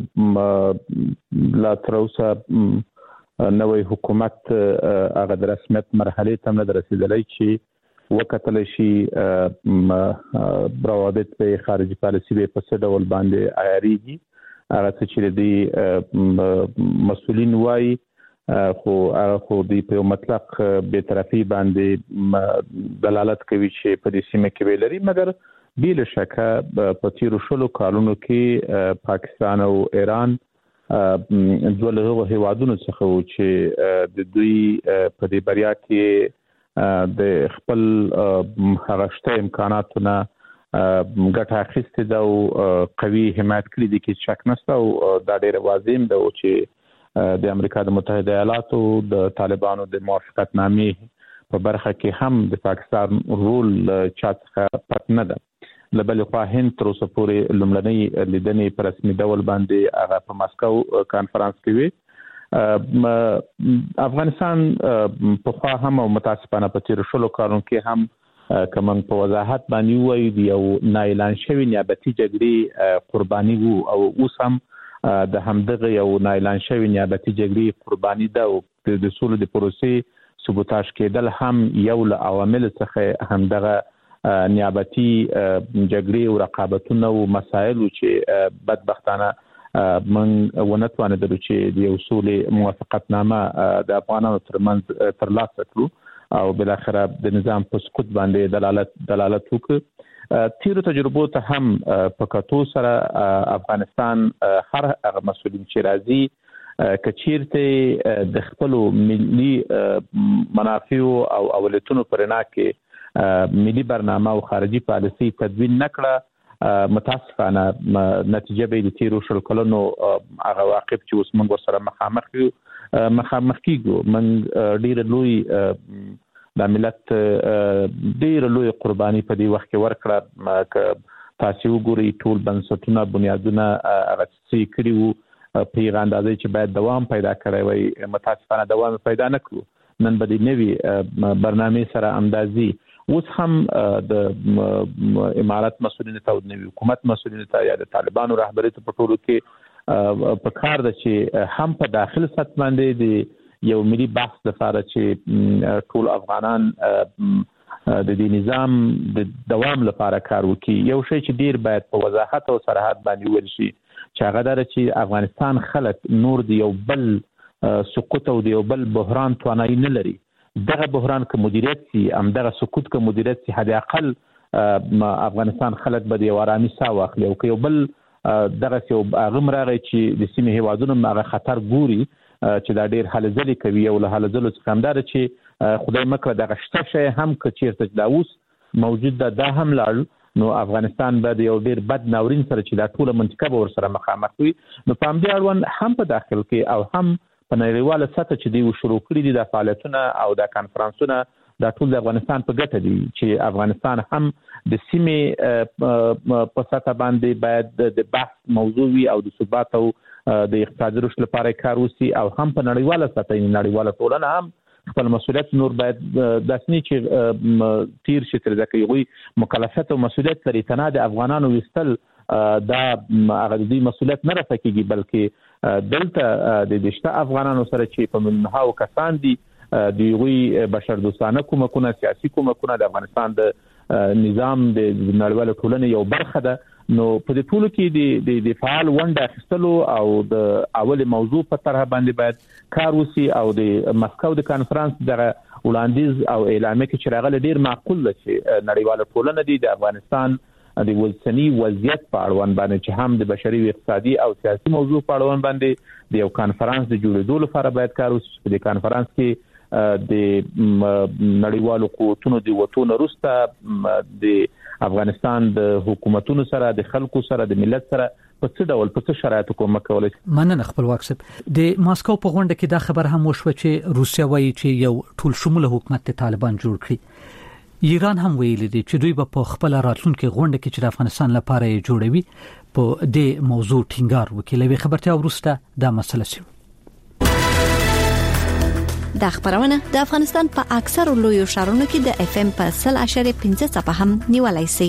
او لا تر اوسه نوې حکومت هغه د رسمیت مرحله ته نه رسیدلای چې وکتل شي روابط په خارجي پالیسي په څه ډول باندې عیاريږي. هغه چې د مسؤلین وایي خو د په مطلق به طرفي باندې دلالت کوي چې په دې سیمه کې ویلري، مګر بلا شک په تیرو شلو کالونو کې پاکستان او ایران دوه هیوادونو څخه و چې د دوی په دې بریا کې د خپل هغشته امکاناتونه ګټه اخیستې ده او قوي حمایت کړې دي کې شک نشته. او دا ډېر واضح ده چې د امریکا د متحده ایالاتو د طالبانو د موافقت نامې په برخه کې هم د پاکستان رول چا څخه پټ نه ده. لبل خو هند تر اوسه پورې لومړنۍ لیدنې په رسمي ډول باندې هغه په ماسکو کانفرنس کې وي. افغانستان په خوا هم متاسفانه په تیر شلو کارونو کې هم کوم په وضاحت باندې وایي دی او نایلان شوی نیابتي جګړې قرباني وو او اوس هم د همدغه یو نایلان شوی نیابتي جګړې قرباني ده او د سولې د پروسې سبوتاژ کېدل هم یو له عوامل څخه همدغه نیابتي جګړې او رقابتونه او مسایل چې بدبختانه من ونتوانه درو چې د اصول موافقتنامه د افغانانو ترمنځ ترلاسه کړو او بل اخر د نظام په سقوط باندې دلالت وکړ. تیرو تجربو ته هم په کتو سره افغانستان هر هغه مسؤلین چې راځي کچیرته د خپل ملي منافع او اولتونو پرنا کې ملي برنامه او خارجي پالیسي تدوین نکړه متاسفانه نتیجه به د تیرو شل کلونو هغه واقع چې اوس موږ سره مخامخ کیږو موږ ډیر لوی د ملت ډیر لوی قرباني په دې وخت کې ورکړه تاسو وګورئ ټول بنسټونه بنیادونه هغه څه کړي وو په اندازې چې باید دوام پیدا کړی وي متاسفانه دوام پیدا نکړو نن به د نوي برنامه سره اندازي اوس هم د امارات مسؤلین ته او د حکومت مسؤلین ته یا د طالبانو رهبری ته په ټولو کې په کار ده چې هم په داخل سطح باندې د یو ملي بحث لپاره چې ټول افغانان د دې نظام د دوام لپاره کار وکړي یو شی چې ډیر باید په وضاحت او صراحت باندې ویل شي چې هغه دا چې افغانستان خلک نور د یو بل سقوط او د یو بل بحران توانایي نه لري دغه بحران که مدیریت سي همدغه سقوط که مدیریت سي حد اقل افغانستان خلک به د آرامي ساه واخلي او که یو بل دغه یو هغه راغی چې د سیمې هیوادونو هغه خطر ګوري چې دا ډیر هله ځلې کوي او له هله ځلو څخه همدار چې خدای مکړه دغه شته شی هم که چیرته دا اوس موجود ده هم لاړ نو افغانستان به د یو ډیر بد ناورین سره چې دا ټوله منطقه به ورسره مخامخ وي نو په همدې اړوند هم په داخل کې او هم په نړیواله سطح چې دوی شروع کړي دي د فعالیتونه او د کانفرنسونه دا ټول د افغانستان په ګټه دي چې افغانستان هم د سیمې په سطح باندې باید د بحث موضوع وي او د ثبات او د اقتصادي رشد لپاره کار وشي او هم په نړیواله سطح نړیواله ټولنه هم خپل مسؤلیت نور باید داسنی چې تیر شي تر ځکه یوي مکلفیت او مسؤلیت لري تنه د افغانانو وستل دا هغه د مسؤلیت نه راځي بلکې دلته د دشته افغانانو سره چې په منهاو کسان دي د یوي بشر دوستانه کومکونه سیاسي کومکونه د افغانستان د نظام د نړیواله ټولنې یو برخه ده نو په دې ټولو کې د فعال ونډه اخیستلو او د اول موضوع په طرح باندې باید کار وشي او د مسکو د کانفرنس دغه وړاندیز او اعلامیه کې چې راغلی ډیر معقول ده چې نړیواله ټولنه د افغانستان د ولسني وضعیت په اړوند باندې چې هم د بشري او اقتصادي او سیاسي موضوع په اړوند باندې د یو کانفرنس د جوړېدو لپاره باید کار وشي په دې کانفرنس کې د نړیوالو قوتونو د وټونو وروسته د افغانستان د حکومتونو سره د خلکو سره د ملت سره په څه ډول په څه شرایطو کې مکولای مننه خپلواک صاحب د ماسکو په غونډه کې دا خبر هم وشو چې روسیا وایي چې یو ټول شموله حکومت د طالبان جوړ کړي ایران هم ویلي دی چې دوی په خپل راتلونکو غونډه کې چې د افغانستان لپاره یې جوړوي په دې موضوع ټینګار وکړي لوي خبرتیا وروسته دا مسله شي دا خبرونه د افغانستان په اکثر لویو ښارونو کې د اف ام په 100.5 څخه هم نیولای شي.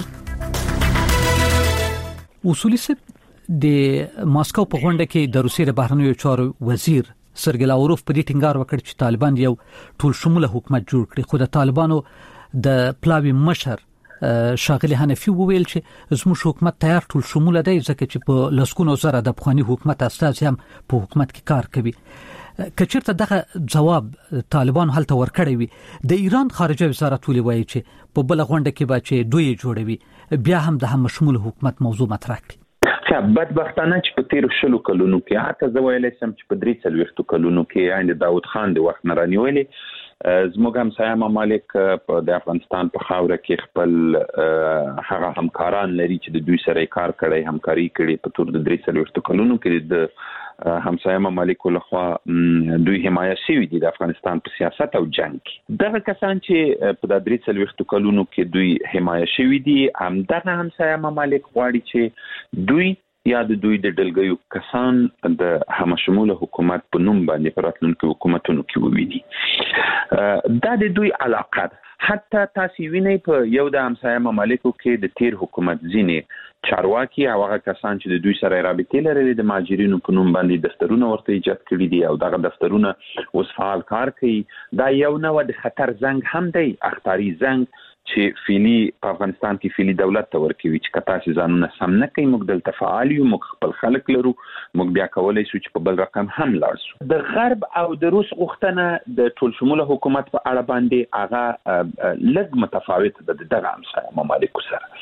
اصولي سب د ماسکو په غونډه کې د روسیې د بهرنیو چارو وزیر سرګی لاوروف په دې ټینګار وکړ چې طالبان یو ټول شموله حکومت جوړ کړي خو د طالبانو د پلاوی مشر شاغلی حنفي وویل چې زموږ حکومت تیار ټول شموله دی ځکه چې په لسکونو زره د افغاني حکومت استازي هم په حکومت کې کار کوي. کچرته دغه جواب طالبان هلته ورکړی وي د ایران خارجه وزارت ولې وایي چې په بل غونډه کې به چې دوی جوړوي بیا هم د هم شمول حکومت موضوع مطرح کړي بدبختانه چې په تیر شلو کلونو کې حتی زه ویلای شم چې په 43 کلونو کې عین داوود خان د وخت نه رانیولې زموږ همسایه ممالک په د افغانستان په خاوره کې خپل هغه همکاران لري چې د دوی سره کار کړي همکاري کړي په تور د 43 کلونو کې د همسایه ممالک له خوا دوی حمایت شوی دي د افغانستان په سیاست او جنگ کې دغه کسان چې په د 43 کلونو کې دوی حمایت شوی دي همدغه همسایه ممالک غواړي چې دوی یا د دوی د ډلګیو کسان د همشموله حکومت په نوم باندې پراتلونکو حکومتونو کې وویني دا د دوی علاقه حتی تاسو وینئ په یو د همسایه ممالکو کې د تیر حکومت ځینې چارواکي او هغه کسان چې د دوی سره رابطې لري د ماجرینو په نوم باندې دفترونه ورته ایجاد کړي دي او دغه دفترونه اوس فعال کار کوي دا یو نوع د خطر زنګ هم دی اختاری زنګ چې فعلی په افغانستان کې فعلی دولت ته ورکوي چې کتا سي ځانونه سم نه کوي موږ دلته فعال یو موږ خپل خلک لرو موږ بیا کولای شو چې په بل رقم هم لاړ شو د غرب او د روس غوښتنه د ټول شموله حکومت په اړه باندې هغه لږ متفاوت ده دغه همسایه ممالکو سره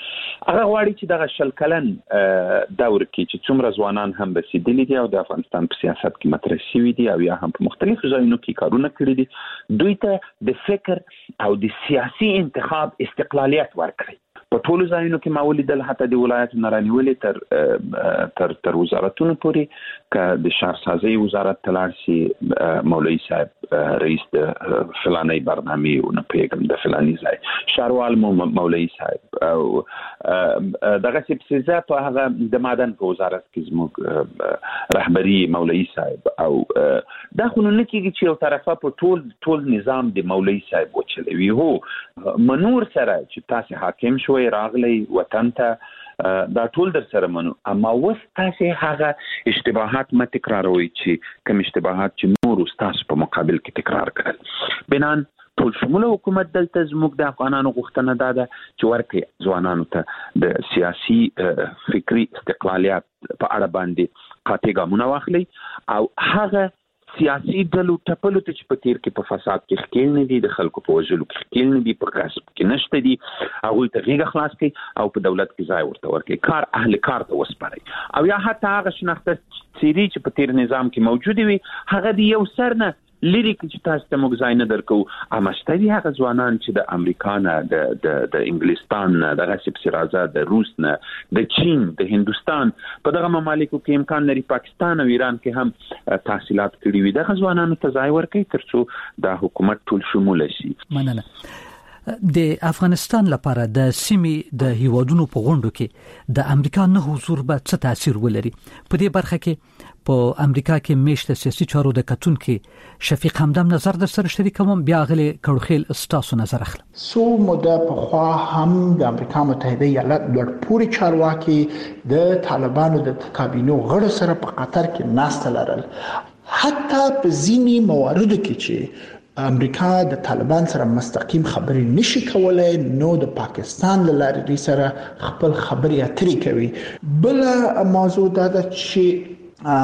هغه غواړي چې دغه شل کلن دور کې چې څومره ځوانان هم رسیدلي دي او د افغانستان په سیاست کې مطرح شوي دي او یا هم په مختلفو ځایونو کې کارونه کړي دي دوی ته د فکر او د سیاسي انتخاب استقلالیت ورکړي. په ټولو ځایونو کې ما ولیدل حتی د ولایت نرانیولې تر وزارتونو پورې که د شهرسازۍ وزارت تلاړ شي مولوي صاحب رئیس د فلاني برنامه او نه پیغام د فلاني ځای شاروال مولوي صاحب او دغه څه په هغه د معدن په وزارت کې زموږ رهبری مولوي صاحب او دا خو نه کېږي چې یو طرفه په ټول نظام د مولوي صاحب وچلوي. هو منور سره چې تاسو حاکم شوي راغلی وطن ته دا ټول در سره منو اما وس تاسو هغه اشتباهات ما تکراروي چې کوم اشتباهات چې نور تاسو په مقابل کې تکرار کړل. بنان ټول شموله حکومت دلته زموږ د افغانانو غوښتنه ده چې ورکه ځوانانو ته د سیاسي فکری استقلالیت په اړه باندې قاطع ګامونه واخلي او هغه سیاسي ډلو ټپلو ته چې په تیر کې په فساد کې ښکېل نه دي د خلکو په وژلو کې ښکېل نه دي په غصب کې نشته دي هغوی ته غېږه خلاص کړي او په دولت کې ځای ورته ورکړي کار اهل کار ته وسپاري او یا حتی هغه شناخته څیرې چې په تیر نظام کې موجود وي هغه د یو سر نه لري چې تاسو ته موږ ځای نه درکو امشتري هغه ځوانان چې د امریکا نه د انګلستان نه د غصب سرازه د روس نه د چین د هندستان په دغه ممالکو کې امکان لري پاکستان او ایران کې هم تحصیلات کړي وي دغه ځوانانو ته ځای ورکړي ترڅو د حکومت ټول شمول شي. مننه. د افغانستان لپاره د سیمې د هیوادونو په غونډو کې د امریکا نه حضور به څه تاثیر ولري؟ په دې برخه کې په امریکا کې میشته سیاسي چارو د کتون کې شفیق همدم نظر در سره شریکوم بیا غلي کړوخیل استاسو نظر اخلم. سو موده په خوا هم د امریکا متحده ایالات د پوری چارواکي د طالبانو د کابینو غړو سره په قطر کې ناست لرل حتی په ځینی مواردو کې چې امریکا د طالبان سره مستقیم خبرې نشي کولای نو د پاکستان له لارې سره خپل خبرې اترې کوي. بل موضوع دا چې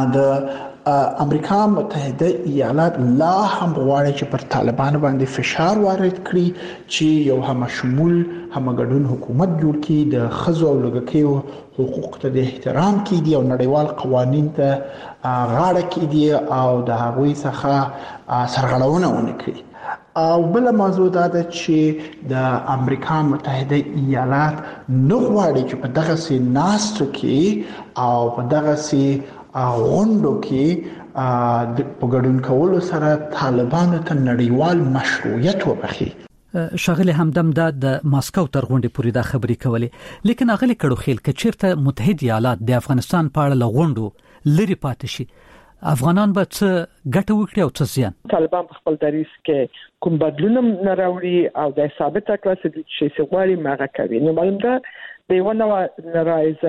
د امریکا متحده ایالات لا هم غواړي چې پر طالبان باندې فشار وارد کړي چې یو هم شمول هم ګډون حکومت جوړ کړي د خزو او لږکیو حقوق ته د احترام کړي او نړیوال قوانین ته غاړه کړي او د هغوی څخه سرغړونه ونه کړي. او بل موضوع دا ده چې د امریکا متحده ایالات نه غواړي چې په دغه سي ناستو کې او په دغه سي غونډو کې د ګډون کولو سره طالبانو ته نړیوال مشروعیت وبخي. شاغلی همدم د ماسکو تر غونډې پورې دا خبرې کولې لیکن هغه کړو خیل کچیرته متحده ایالات د افغانستان په اړه لغونډو لري پاتې شي افغانان به څه ګټه وکړي او څه زیان؟ طالبان په خپل دریس کې کوم بدلون نه راوړي او د ثابت کړه چې سغواري ماغه کوي. نو معلوم ده د یو نوع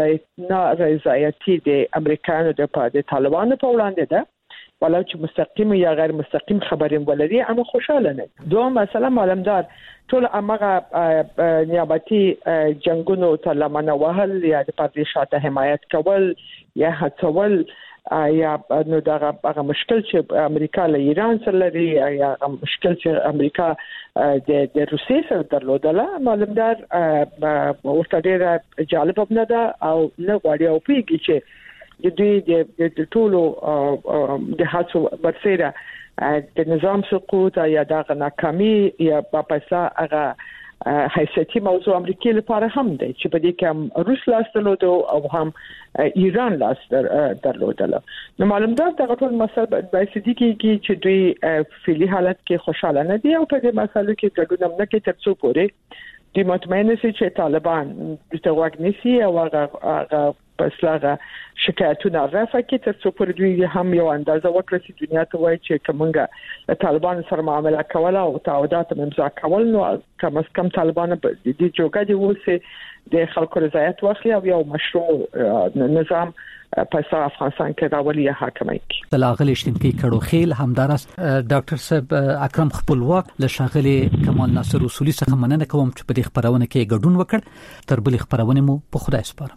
رضایتي د امریکایانو د طالبانو په وړاندې ده ولو چې مستقیم یا غیر مستقیم خبرې ولري اما خوشاله نه. دوه مسله معلومدار ټول امغه نیابتي جنگونو ته لمنه وهل یا د پاتې شاته حمایت کول یا هڅول یا نو دغه مشکل چې امریکا له ایران سره لري یا مشکل چې امریکا د روسیې سره درلودله معلومدار ورته ډېر جالب نه ده او نه غواړي او پیږي چې د دوی د ټولو د هڅو برسره د نظام سقوط یا د ناکامي یا په پیسه هغه حیثیتي موضوع امریکای لپاره هم دی چې په دې کې هم روس لاس درلوده او هم ایران لاس درلوده. نو معلوم ده دا ټول مسله باید دي چې دوی فعلی حالت کې خوشاله نه دي او په دې مسله کې ګډون نه کوي تر څو پورې د مطمئنه سي چې طالبان د توګنيسي او هغه پسلاغه شکایتونه رافع کړي تر څو پر دوی هم یو اندازه وکړي چې دنیا ته وایي چې کومه طالبان سره معامله کوله او تعهدات امضا کول نو کم از کم طالبان د دې جوګه دی وسه د خلکو رضایت واخلي او یو مشروع نظام په افغانستان کې راولي حاکمای کی. دلاغلی شتنکی کړو خیل همدارس ډاکټر صاحب اکرم خپلواک له شاغلی کمال ناصر اصولي څخه مننه کوم چې په دې خبرونه کې ګډون وکړ. تر بل خبرونه مو په خدای سپارم.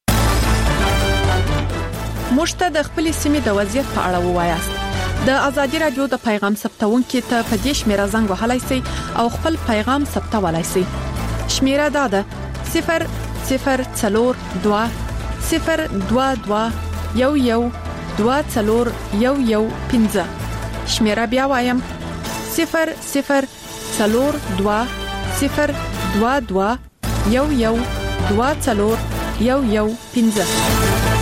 مشته د خپل سیمې د وضعیت په اړه ووایاست. د ازادي رادیو د پیغام ثبتونکو ته په دې شمیره زنګ وهلای شئ او خپل پیغام ثبتولای شئ. شمیره دا ده 0 002 022 112415 شمیره بیا وایم 002 022 112415